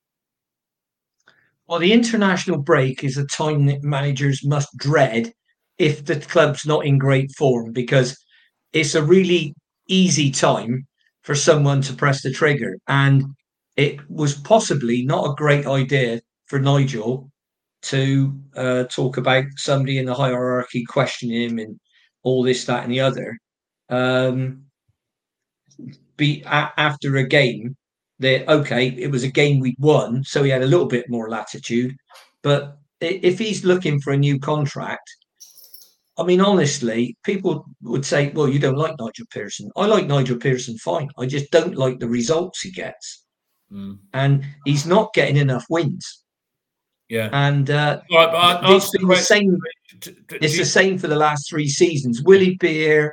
Well, the international break is a time that managers must dread if the club's not in great form, because it's a really easy time for someone to press the trigger. And it was possibly not a great idea for Nigel to uh, talk about somebody in the hierarchy questioning him and all this, that, and the other. Um, be a- after a game that, okay, it was a game we'd won, so he had a little bit more latitude. But i- if he's looking for a new contract, I mean, honestly, people would say, well, you don't like Nigel Pearson. I like Nigel Pearson fine. I just don't like the results he gets. Mm. And he's not getting enough wins. Yeah. And uh, All right, but I- it's answer been the same. Do- do It's you- the same for the last three seasons. Will he be here?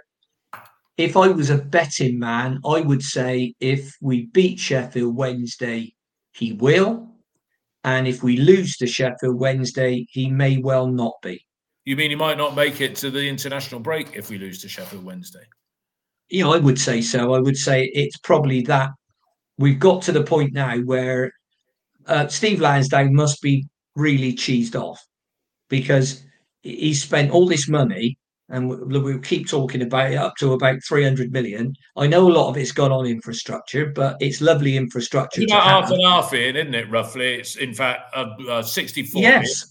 If I was a betting man, I would say if we beat Sheffield Wednesday, he will. And if we lose to Sheffield Wednesday, he may well not be. You mean he might not make it to the international break if we lose to Sheffield Wednesday? You know, I would say so. I would say it's probably that. We've got to the point now where uh, Steve Lansdown must be really cheesed off, because he spent all this money, and we, we keep talking about it, up to about three hundred million. I know a lot of it's gone on infrastructure, but it's lovely infrastructure. It's to about half have. and half, Ian, isn't it, roughly? It's, in fact, uh, uh, sixty-four. Yes.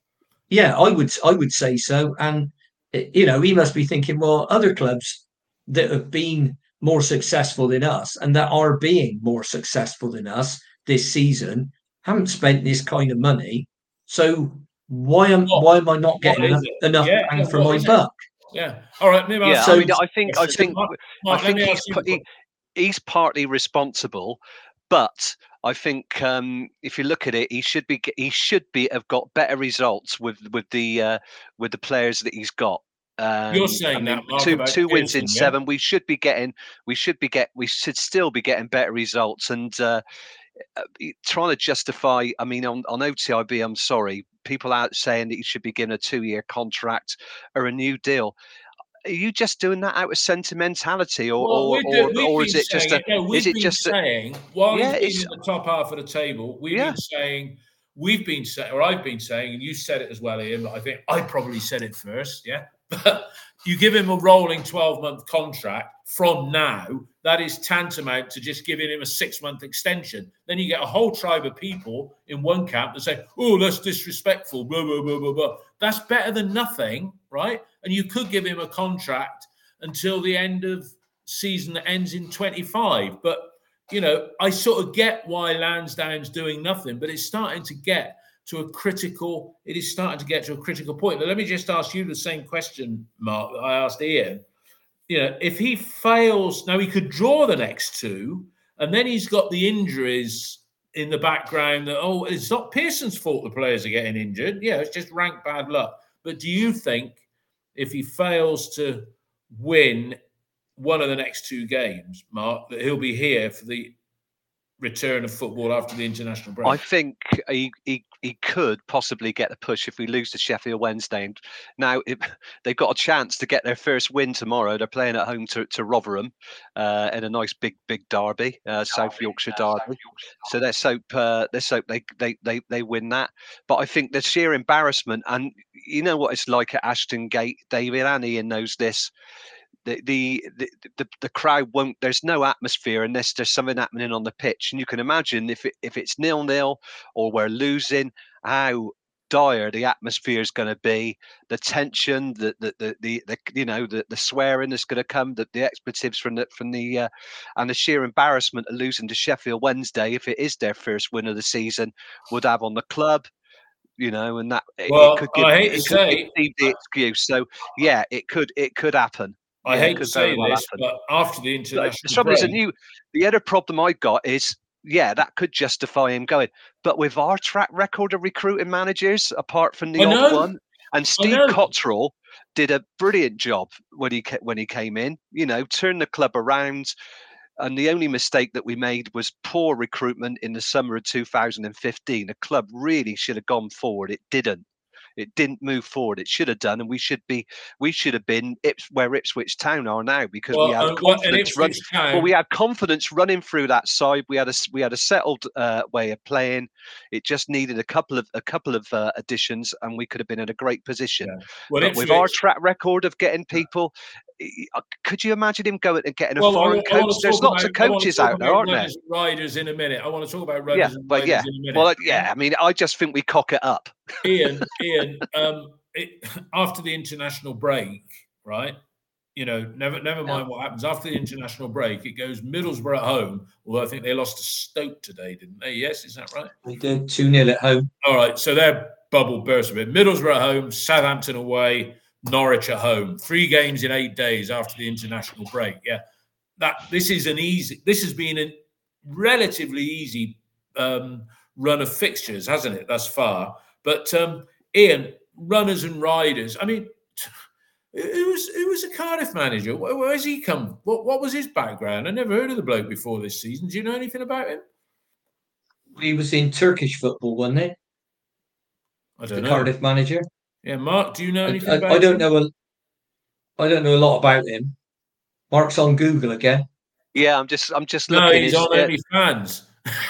Yeah, I would I would say so. And, you know, he must be thinking, well, other clubs that have been more successful than us and that are being more successful than us this season haven't spent this kind of money. So why am What- why am I not getting is enough, it? enough Yeah, bang yeah, for what my is it? buck? Yeah. All right. Maybe Yeah, I'll I mean, So- I think, I so think, Mark, I Mark, let think me he's, ask you pu- he, he's partly responsible, but I think um, if you look at it, he should be, he should be have got better results with with the uh, with the players that he's got. Um, You're saying I mean, that, Mark, two about two wins in Pearson, yeah? seven. We should be getting, we should be get, we should still be getting better results. And uh, uh, trying to justify, I mean, on, on O T I B, I'm sorry, people out saying that he should be given a two-year contract or a new deal. Are you just doing that out of sentimentality, or Well, or, we're do- or, we've or been is it just saying a? it- no, we've is it been just a, saying while Yeah, he's it's- been in the top half of the table, we've Yeah. been saying we've been saying, or I've been saying, and you said it as well, Ian. But I think I probably said it first. Yeah, but you give him a rolling twelve-month contract from now. That is tantamount to just giving him a six-month extension. Then you get a whole tribe of people in one camp that say, "Oh, that's disrespectful." Blah blah blah blah blah. That's better than nothing, right? And you could give him a contract until the end of season that ends in twenty-five. But, you know, I sort of get why Lansdown's doing nothing, but it's starting to get to a critical, it is starting to get to a critical point. Now, let me just ask you the same question, Mark, that I asked Ian. You know, if he fails, now he could draw the next two, and then he's got the injuries in the background that, oh, it's not Pearson's fault the players are getting injured. Yeah, it's just rank bad luck. But do you think if he fails to win one of the next two games, Mark, that he'll be here for the return of football after the international break? I think he, he he could possibly get a push if we lose to Sheffield Wednesday. And now it, they've got a chance to get their first win tomorrow. They're playing at home to, to Rotherham uh, in a nice big big derby, uh, South Yorkshire derby. So let's hope uh, let's hope they, they they they win that. But I think the sheer embarrassment, and you know what it's like at Ashton Gate, David, and Ian knows this. The, the the the the crowd won't. There's no atmosphere unless there's something happening on the pitch, and you can imagine if it, if it's nil nil or we're losing, how dire the atmosphere is going to be. The tension, the the the, the, the you know the, the swearing that's going to come, the, the expletives from the from the uh, and the sheer embarrassment of losing to Sheffield Wednesday, if it is their first win of the season, would have on the club. You know, and that well, it could give, I hate it to could say give the excuse. So yeah, it could it could happen. I Yeah, hate to say well this, happen. but after the But international the trouble break, is, a new, the other problem I got is, yeah, that could justify him going. But with our track record of recruiting managers, apart from the I odd know. one, and I Steve know. Cottrell did a brilliant job when he ca- when he came in. You know, turned the club around. And the only mistake that we made was poor recruitment in the summer of two thousand fifteen. The club really should have gone forward. It didn't. It didn't move forward. It should have done, and we should be. We should have been Ips, where Ipswich Town are now because well, we had uh, well, and confidence run. Ipswich Town, Well, we had confidence running through that side. We had a we had a settled uh, way of playing. It just needed a couple of a couple of uh, additions, and we could have been in a great position. yeah. well, But Ipswich, with our track record of getting people, uh, could you imagine him going and getting a well, foreign I, I coach? There's talk lots about, of coaches out there, aren't there? Runners and riders in a minute. I want to talk about runners Yeah, and but riders yeah, in a minute. well, yeah. I mean, I just think we cock it up. Ian, Ian, um, it, after the international break, right? You know, never never mind what happens after the international break. It goes Middlesbrough at home, although I think they lost to Stoke today, didn't they? Yes, is that right? We did two nil at home. All right, so their bubble burst a bit. Middlesbrough at home, Southampton away, Norwich at home. Three games in eight days after the international break. Yeah, that this is an easy. This has been a relatively easy um, run of fixtures, hasn't it, thus far? But um, Ian, runners and riders. I mean, who was who was a Cardiff manager? Where, where has he come? What what was his background? I never heard of the bloke before this season. Do you know anything about him? He was in Turkish football, wasn't he? I don't The know. Cardiff manager. Yeah, Mark, do you know I, anything I, about I don't him? know a, I don't know a lot about him. Mark's on Google again. Yeah, I'm just I'm just No, looking. he's Is, on uh, OnlyFans.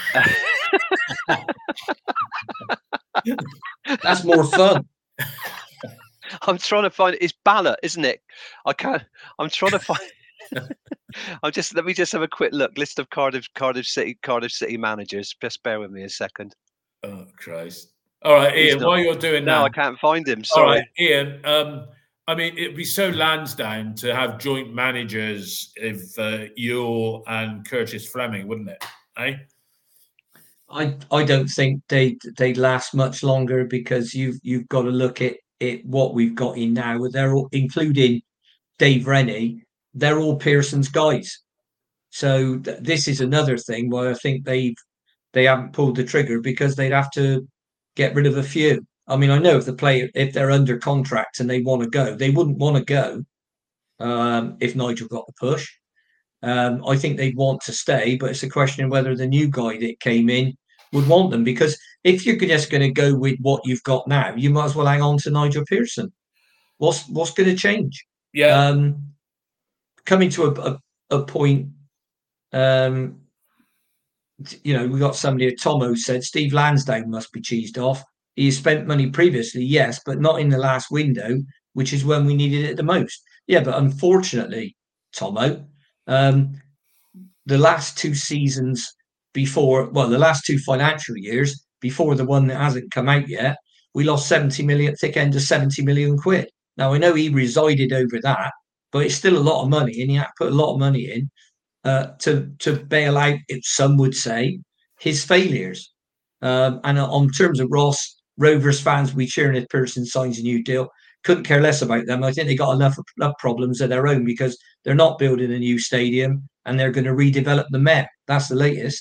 That's more fun. I'm trying to find it's Ballot, isn't it? I can't. I'm trying to find. I'm just. Let me just have a quick look. List of Cardiff, Cardiff City, Cardiff City managers. Just bear with me a second. Oh Christ! All right, He's Ian, not- while you're doing No, that, I can't find him. all Sorry. right, Ian. Um, I mean, it'd be so Lansdowne to have joint managers of uh, Ewell and Curtis Fleming, wouldn't it? Eh? I, I don't think they they last much longer because you've you've got to look at it what we've got in now. They're all, including Dave Rennie, they're all Pearson's guys. So th- this is another thing why I think they've they haven't pulled the trigger because they'd have to get rid of a few. I mean, I know if the player if they're under contract and they want to go, they wouldn't want to go um, if Nigel got the push. Um, I think they'd want to stay, but it's a question of whether the new guy that came in would want them. Because if you're just going to go with what you've got now, you might as well hang on to Nigel Pearson. What's what's going to change? Yeah. Um, coming to a, a, a point, um, you know, we got somebody, Tomo said, Steve Lansdowne must be cheesed off. He has spent money previously, yes, but not in the last window, which is when we needed it the most. Yeah, but unfortunately, Tomo, um, the last two seasons before, well, the last two financial years before the one that hasn't come out yet, we lost seventy million, thick end of seventy million quid. Now, I know he resided over that, but it's still a lot of money, and he had to put a lot of money in uh, to, to bail out, if some would say, his failures. Um, and on terms of Ross, Rovers fans, we cheering if Pearson signs a new deal. Couldn't care less about them. I think they got enough, enough problems of their own because they're not building a new stadium and they're going to redevelop the Met. That's the latest.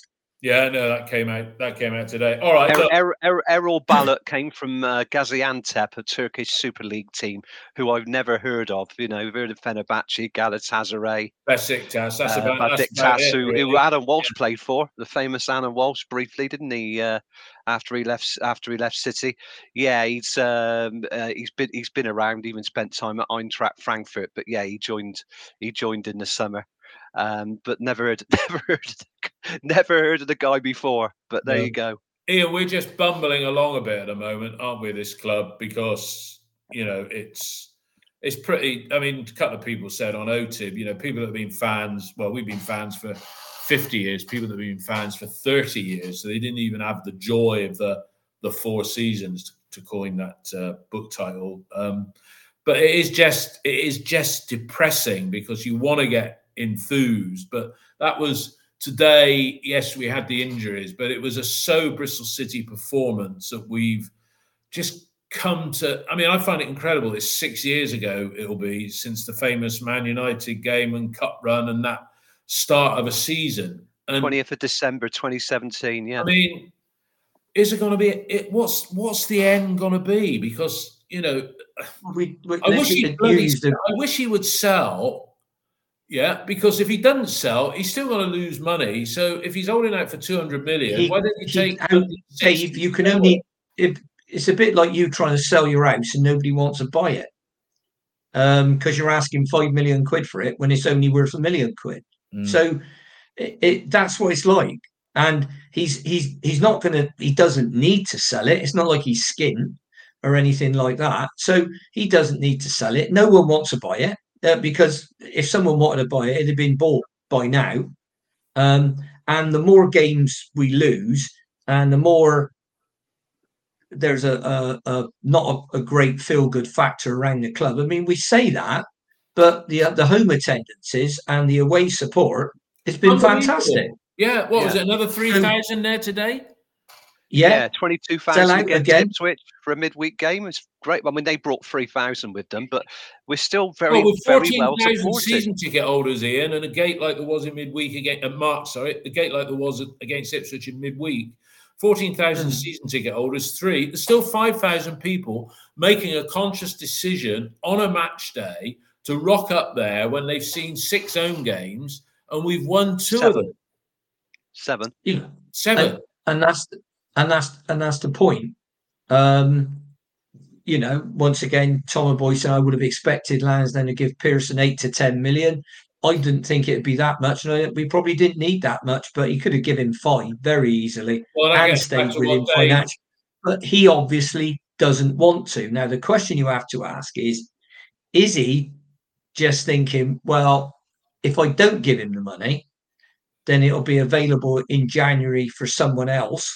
Yeah, no, that came out. That came out today. All right. Er, look. er, er, Erol Balut came from uh, Gaziantep, a Turkish Super League team who I've never heard of. You know, we've heard of Fenerbahce, Galatasaray, Besiktas. That's uh, about, that's Besiktas, about it, who, really. who Adam Walsh yeah. played for, the famous Adam Walsh, briefly, didn't he? Uh, after he left, after he left City, yeah, he's um, uh, he's been he's been around, even spent time at Eintracht Frankfurt. But yeah, he joined he joined in the summer. Um, but never heard, never heard, never heard of the guy before. But there no. you go. Ian, we're just bumbling along a bit at the moment, aren't we? This club, because you know it's it's pretty. I mean, a couple of people said on O T I B, you know, people that have been fans. Well, we've been fans for fifty years. People that have been fans for thirty years, so they didn't even have the joy of the the four seasons, to, to coin that uh, book title. Um, but it is just it is just depressing because you want to get enthused, but that was today. Yes, we had the injuries, but it was a so Bristol City performance that we've just come to. I mean, I find it incredible. It's six years ago it'll be since the famous Man United game and cup run and that start of a season. And twentieth of December twenty seventeen. Yeah, I mean, is it going to be? It, what's what's the end going to be? Because you know, we, we, I wish he bloody, I wish he would sell. Yeah, because if he doesn't sell, he's still going to lose money. So if he's holding out for two hundred million, he, why don't you take? Dave, you can only. If, it's a bit like you trying to sell your house and nobody wants to buy it, um, because you're asking five million quid for it when it's only worth a million quid. Mm. So it, it that's what it's like. And he's he's he's not going to. He doesn't need to sell it. It's not like he's skint or anything like that. So he doesn't need to sell it. No one wants to buy it. Uh, because if someone wanted to buy it, it'd have been bought by now. Um, and the more games we lose, and the more there's a, a, a not a, a great feel-good factor around the club. I mean, we say that, but the the home attendances and the away support has been fantastic. Yeah, what yeah. was it? Another three thousand there today? Yeah, yeah twenty-two thousand against again. Ipswich for a midweek game. It's great. I mean, they brought three thousand with them, but we're still very, well, very well supported. Season ticket holders, Ian, and a gate like there was in midweek against uh, March. Sorry, the gate like there was against Ipswich in midweek. fourteen thousand mm. season ticket holders. Three. There's still five thousand people making a conscious decision on a match day to rock up there when they've seen six home games and we've won two Seven. of them. Seven. Yeah. Seven. And, and that's. And that's and that's the point. Um, you know, once again, Tom Boyce and I would have expected Lansdowne to give Pearson eight to ten million. I didn't think it'd be that much, and I, we probably didn't need that much. But he could have given five very easily well, and stayed with him financially. But he obviously doesn't want to. Now, the question you have to ask is: is he just thinking, well, if I don't give him the money, then it'll be available in January for someone else?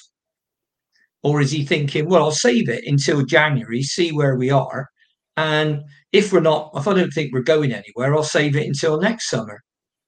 Or is he thinking, well, I'll save it until January, see where we are. And if we're not, if I don't think we're going anywhere, I'll save it until next summer.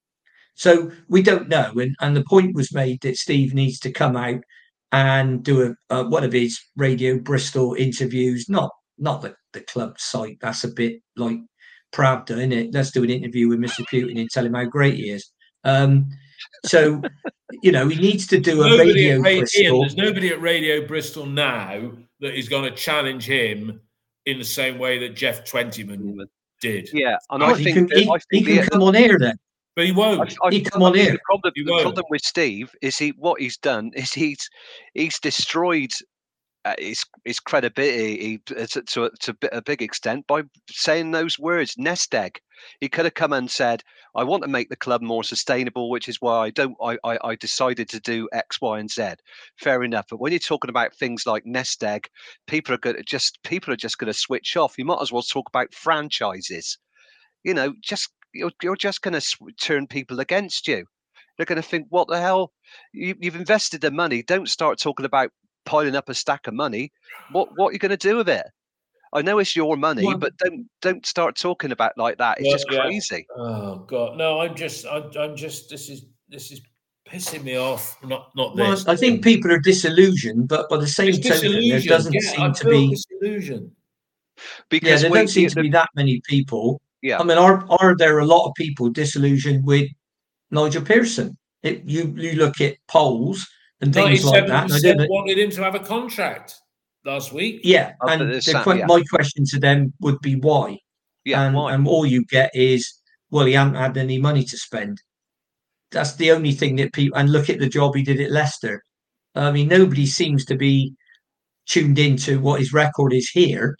So we don't know. And, and the point was made that Steve needs to come out and do a, a one of his Radio Bristol interviews, not not the, the club site. That's a bit like Pravda, isn't it? Let's do an interview with Mister Putin and tell him how great he is. Um, so, you know, he needs to do a nobody Radio Radio Bristol. Ian, there's nobody at Radio Bristol now that is going to challenge him in the same way that Jeff Twentyman did. Yeah, and oh, I he think can, he, I think he can the, come on air then. But he won't. I, I, he come on air. The problem, he the won't. problem with Steve is he what he's done is he's he's destroyed uh, his his credibility he, to to, to a big extent by saying those words nest egg. He could have come and said, I want to make the club more sustainable, which is why I don't I, I, I decided to do X, Y, and Z. Fair enough. But when you're talking about things like nest egg, people are going to just people are just going to switch off. You might as well talk about franchises. You know, just you're, you're just going to sw- turn people against you. They're going to think, what the hell? You, you've invested the money. Don't start talking about piling up a stack of money. What what are you going to do with it? I know it's your money, well, but don't don't start talking about like that. It's well, just crazy. Yeah. Oh God, no! I'm just, I'm, I'm just. This is, this is pissing me off. Not, not well, this. I think people are disillusioned, but by the same it's token, there doesn't yeah, seem I to be disillusion. Because yeah, there we, don't seem the, to be that many people. Yeah, I mean, are are there a lot of people disillusioned with Nigel Pearson? It, you you look at polls, and things like that. And I don't know, wanted him to have a contract last week. yeah, Up at and this the, time, que- yeah. my question to them would be why? Yeah, and, why? and all you get is, well, he hadn't had any money to spend. That's the only thing that people. And look at the job he did at Leicester. I mean, nobody seems to be tuned into what his record is here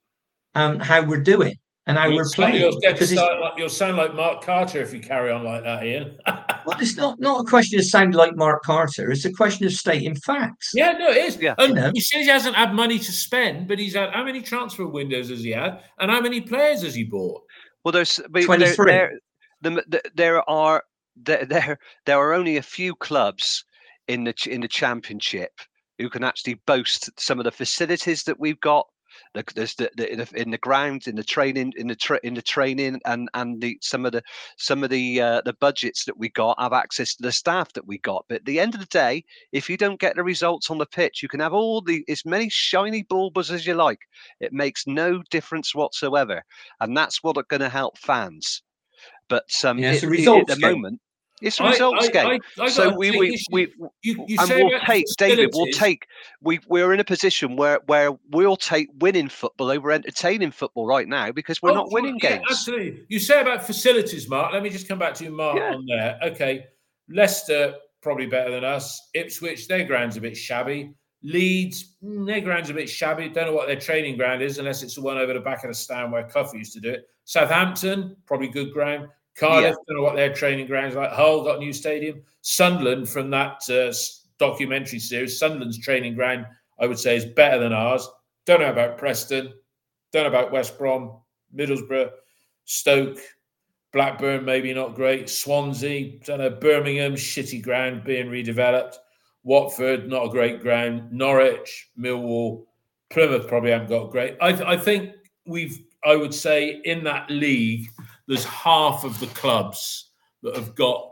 and how we're doing and how You'll we're sound- playing. You'll, get Because it's, start like, you'll sound like Mark Carter if you carry on like that, Ian. well, it's not, not a question of sounding like Mark Carter. It's a question of stating facts. Yeah, no, it is. Yeah. And You know. he says he hasn't had money to spend, but he's had how many transfer windows has he had, and how many players has he bought? Well, there's but twenty-three. There, there, the, there are there, there there are only a few clubs in the ch- in the Championship who can actually boast some of the facilities that we've got. The, there's the, the, in the in the ground, in the training, in the tra- in the training, and and the some of the some of the uh, the budgets that we got have access to the staff that we got. But at the end of the day, if you don't get the results on the pitch, you can have all the as many shiny bulbs as you like. It makes no difference whatsoever, and that's what's going to help fans. But um, Yeah, it's it, a it- results at the game. moment, it's a I- results I- game. I- I so gotta we take we, issue. we You, you and say we'll about take David. We'll facilities. take we we're in a position where where we'll take winning football over entertaining football right now because we're Oh, not winning yeah, games. Absolutely. You say about facilities, Mark. Let me just come back to you, Mark, Yeah. on there. Okay. Leicester, probably better than us. Ipswich, their ground's a bit shabby. Leeds, mm, their ground's a bit shabby. Don't know what their training ground is, unless it's the one over the back of the stand where Clough used to do it. Southampton, probably good ground. Cardiff, Yeah. don't know what their training ground's like. Hull got a new stadium. Sunderland, from that uh, documentary series, Sunderland's training ground, I would say, is better than ours. Don't know about Preston. Don't know about West Brom, Middlesbrough, Stoke, Blackburn, maybe not great. Swansea, don't know. Birmingham, shitty ground being redeveloped. Watford, not a great ground. Norwich, Millwall, Plymouth probably haven't got great. I, I think we've, I would say, in that league, there's half of the clubs that have got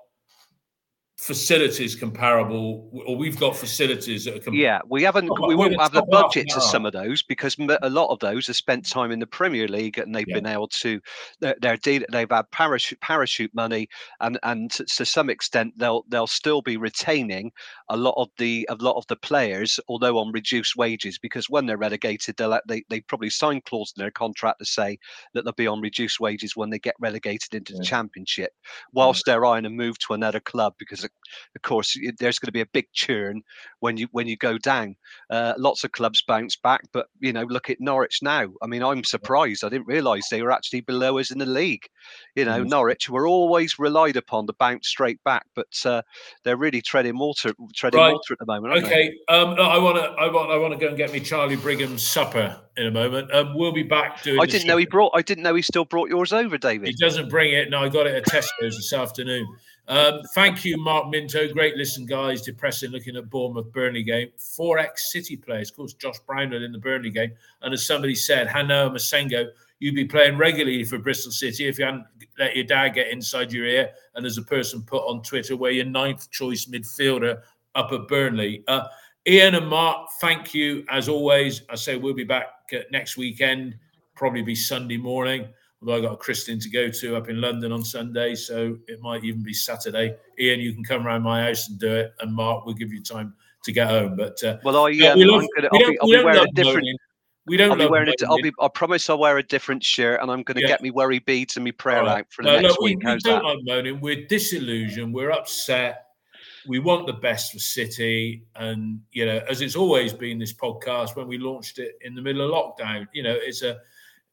facilities comparable, or we've got facilities that are comparable. Yeah, we haven't. Top- We we're won't the have the top half budget of to that some half. of those because m- a lot of those have spent time in the Premier League and they've Yeah. been able to. They're, they're de- they've had parachute parachute money, and and to, to some extent they'll they'll still be retaining a lot of the a lot of the players, although on reduced wages, because when they're relegated, they'll they they probably sign clause in their contract to say that they'll be on reduced wages when they get relegated into the Yeah. Championship, whilst they're eyeing a move to another club because of of course y- there's going to be a big churn when you when you go down. Uh, lots of clubs bounce back, but you know, look at Norwich now. I mean, I'm surprised. I didn't realise they were actually below us in the league. You know, Yes. Norwich were always relied upon to bounce straight back, but uh, they're really treading water, treading Right. water at the moment, aren't they? Okay, um, no, I want to, I want, I want to go and get me Charlie Brigham's supper in a moment. Um, we'll be back doing. I the didn't know he show. brought. I didn't know he still brought yours over, David. He doesn't bring it. No, I got it at Tesco's this afternoon. Um, thank you, Mark Minto. Great listen, guys. Depressing looking at Bournemouth Burnley game. Four ex-City players, of course, Josh Brownhill in the Burnley game. And as somebody said, Hanoa Masengo, you'd be playing regularly for Bristol City if you hadn't let your dad get inside your ear. And there's a person put on Twitter where your ninth choice midfielder up at Burnley. Uh, Ian and Mark, thank you as always. I say we'll be back uh, next weekend, probably be Sunday morning. Although I got a christening to go to up in London on Sunday, so it might even be Saturday. Ian, you can come around my house and do it, and Mark will give you time to get home. But uh, Well, I no, um, we I'm love- gonna, we I'll don't- be, I'll we be don't wearing a love different. moaning. We don't I'll be love wearing a, I'll moaning. be. I promise I'll wear a different shirt, and I'm going to Yeah. get me worry beads and me prayer All right. out for the No, next look, we, week. we How's don't that? like moaning. We're disillusioned. We're upset. We want the best for City. And, you know, as it's always been this podcast, when we launched it in the middle of lockdown, you know, it's a,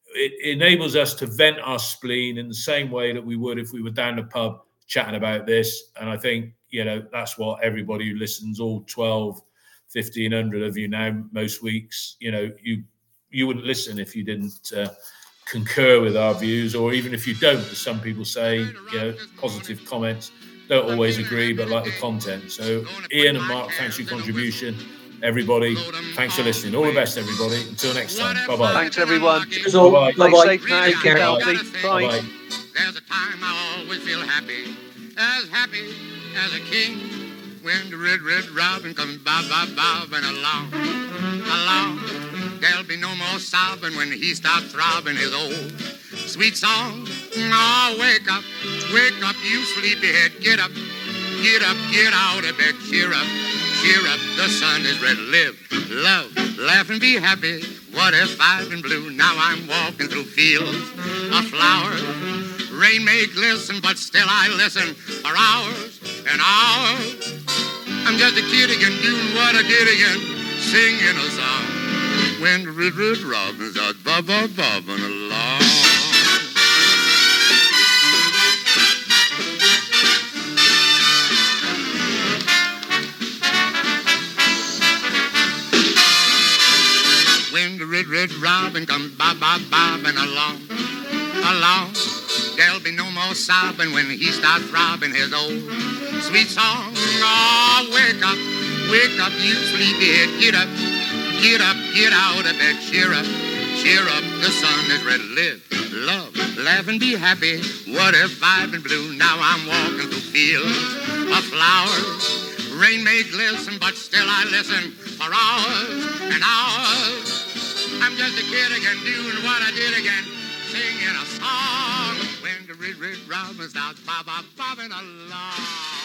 it enables us to vent our spleen in the same way that we would if we were down the pub chatting about this. And I think, you know, that's what everybody who listens, all twelve, fifteen hundred of you now, most weeks, you know, you, you wouldn't listen if you didn't uh, concur with our views, or even if you don't, as some people say, you know, positive comments, don't always agree, but like the content. So Ian and Mark, thanks for your contribution. Everybody, thanks for listening. All the best, everybody. Until next time. Bye-bye. Thanks, everyone. Cheers all. Bye-bye. Stay Bye-bye. safe now. Take Keep care. healthy. Bye. Bye-bye. There's a time I always feel happy, as happy as a king, when the red, red robin comes bob, bob, bobbing along, along. There'll be no more sobbing when he starts throbbing his old sweet song. Oh, wake up, wake up, you sleepyhead, get up, get up, get out of bed, cheer up, cheer up, the sun is red. Live, love, laugh and be happy. What if I've been blue? Now I'm walking through fields of flowers. Rain may glisten, but still I listen for hours and hours. I'm just a kid again, doing what I did again, singing a song. When the red, red robin's out bob-bob-bobbing along. When the red, red robin comes bob-bob-bobbing along, along, there'll be no more sobbing when he starts throbbing his old sweet song. Oh, wake up, wake up, you sleepyhead, get up, get up, get out of bed, cheer up, cheer up, the sun is red. Live, love, laugh and be happy. What if I've been blue? Now I'm walking through fields of flowers. Rain may glisten, but still I listen for hours and hours. I'm just a kid again, doing what I did again, singing a song. When the red, red robin starts bob, bob, bobbing along.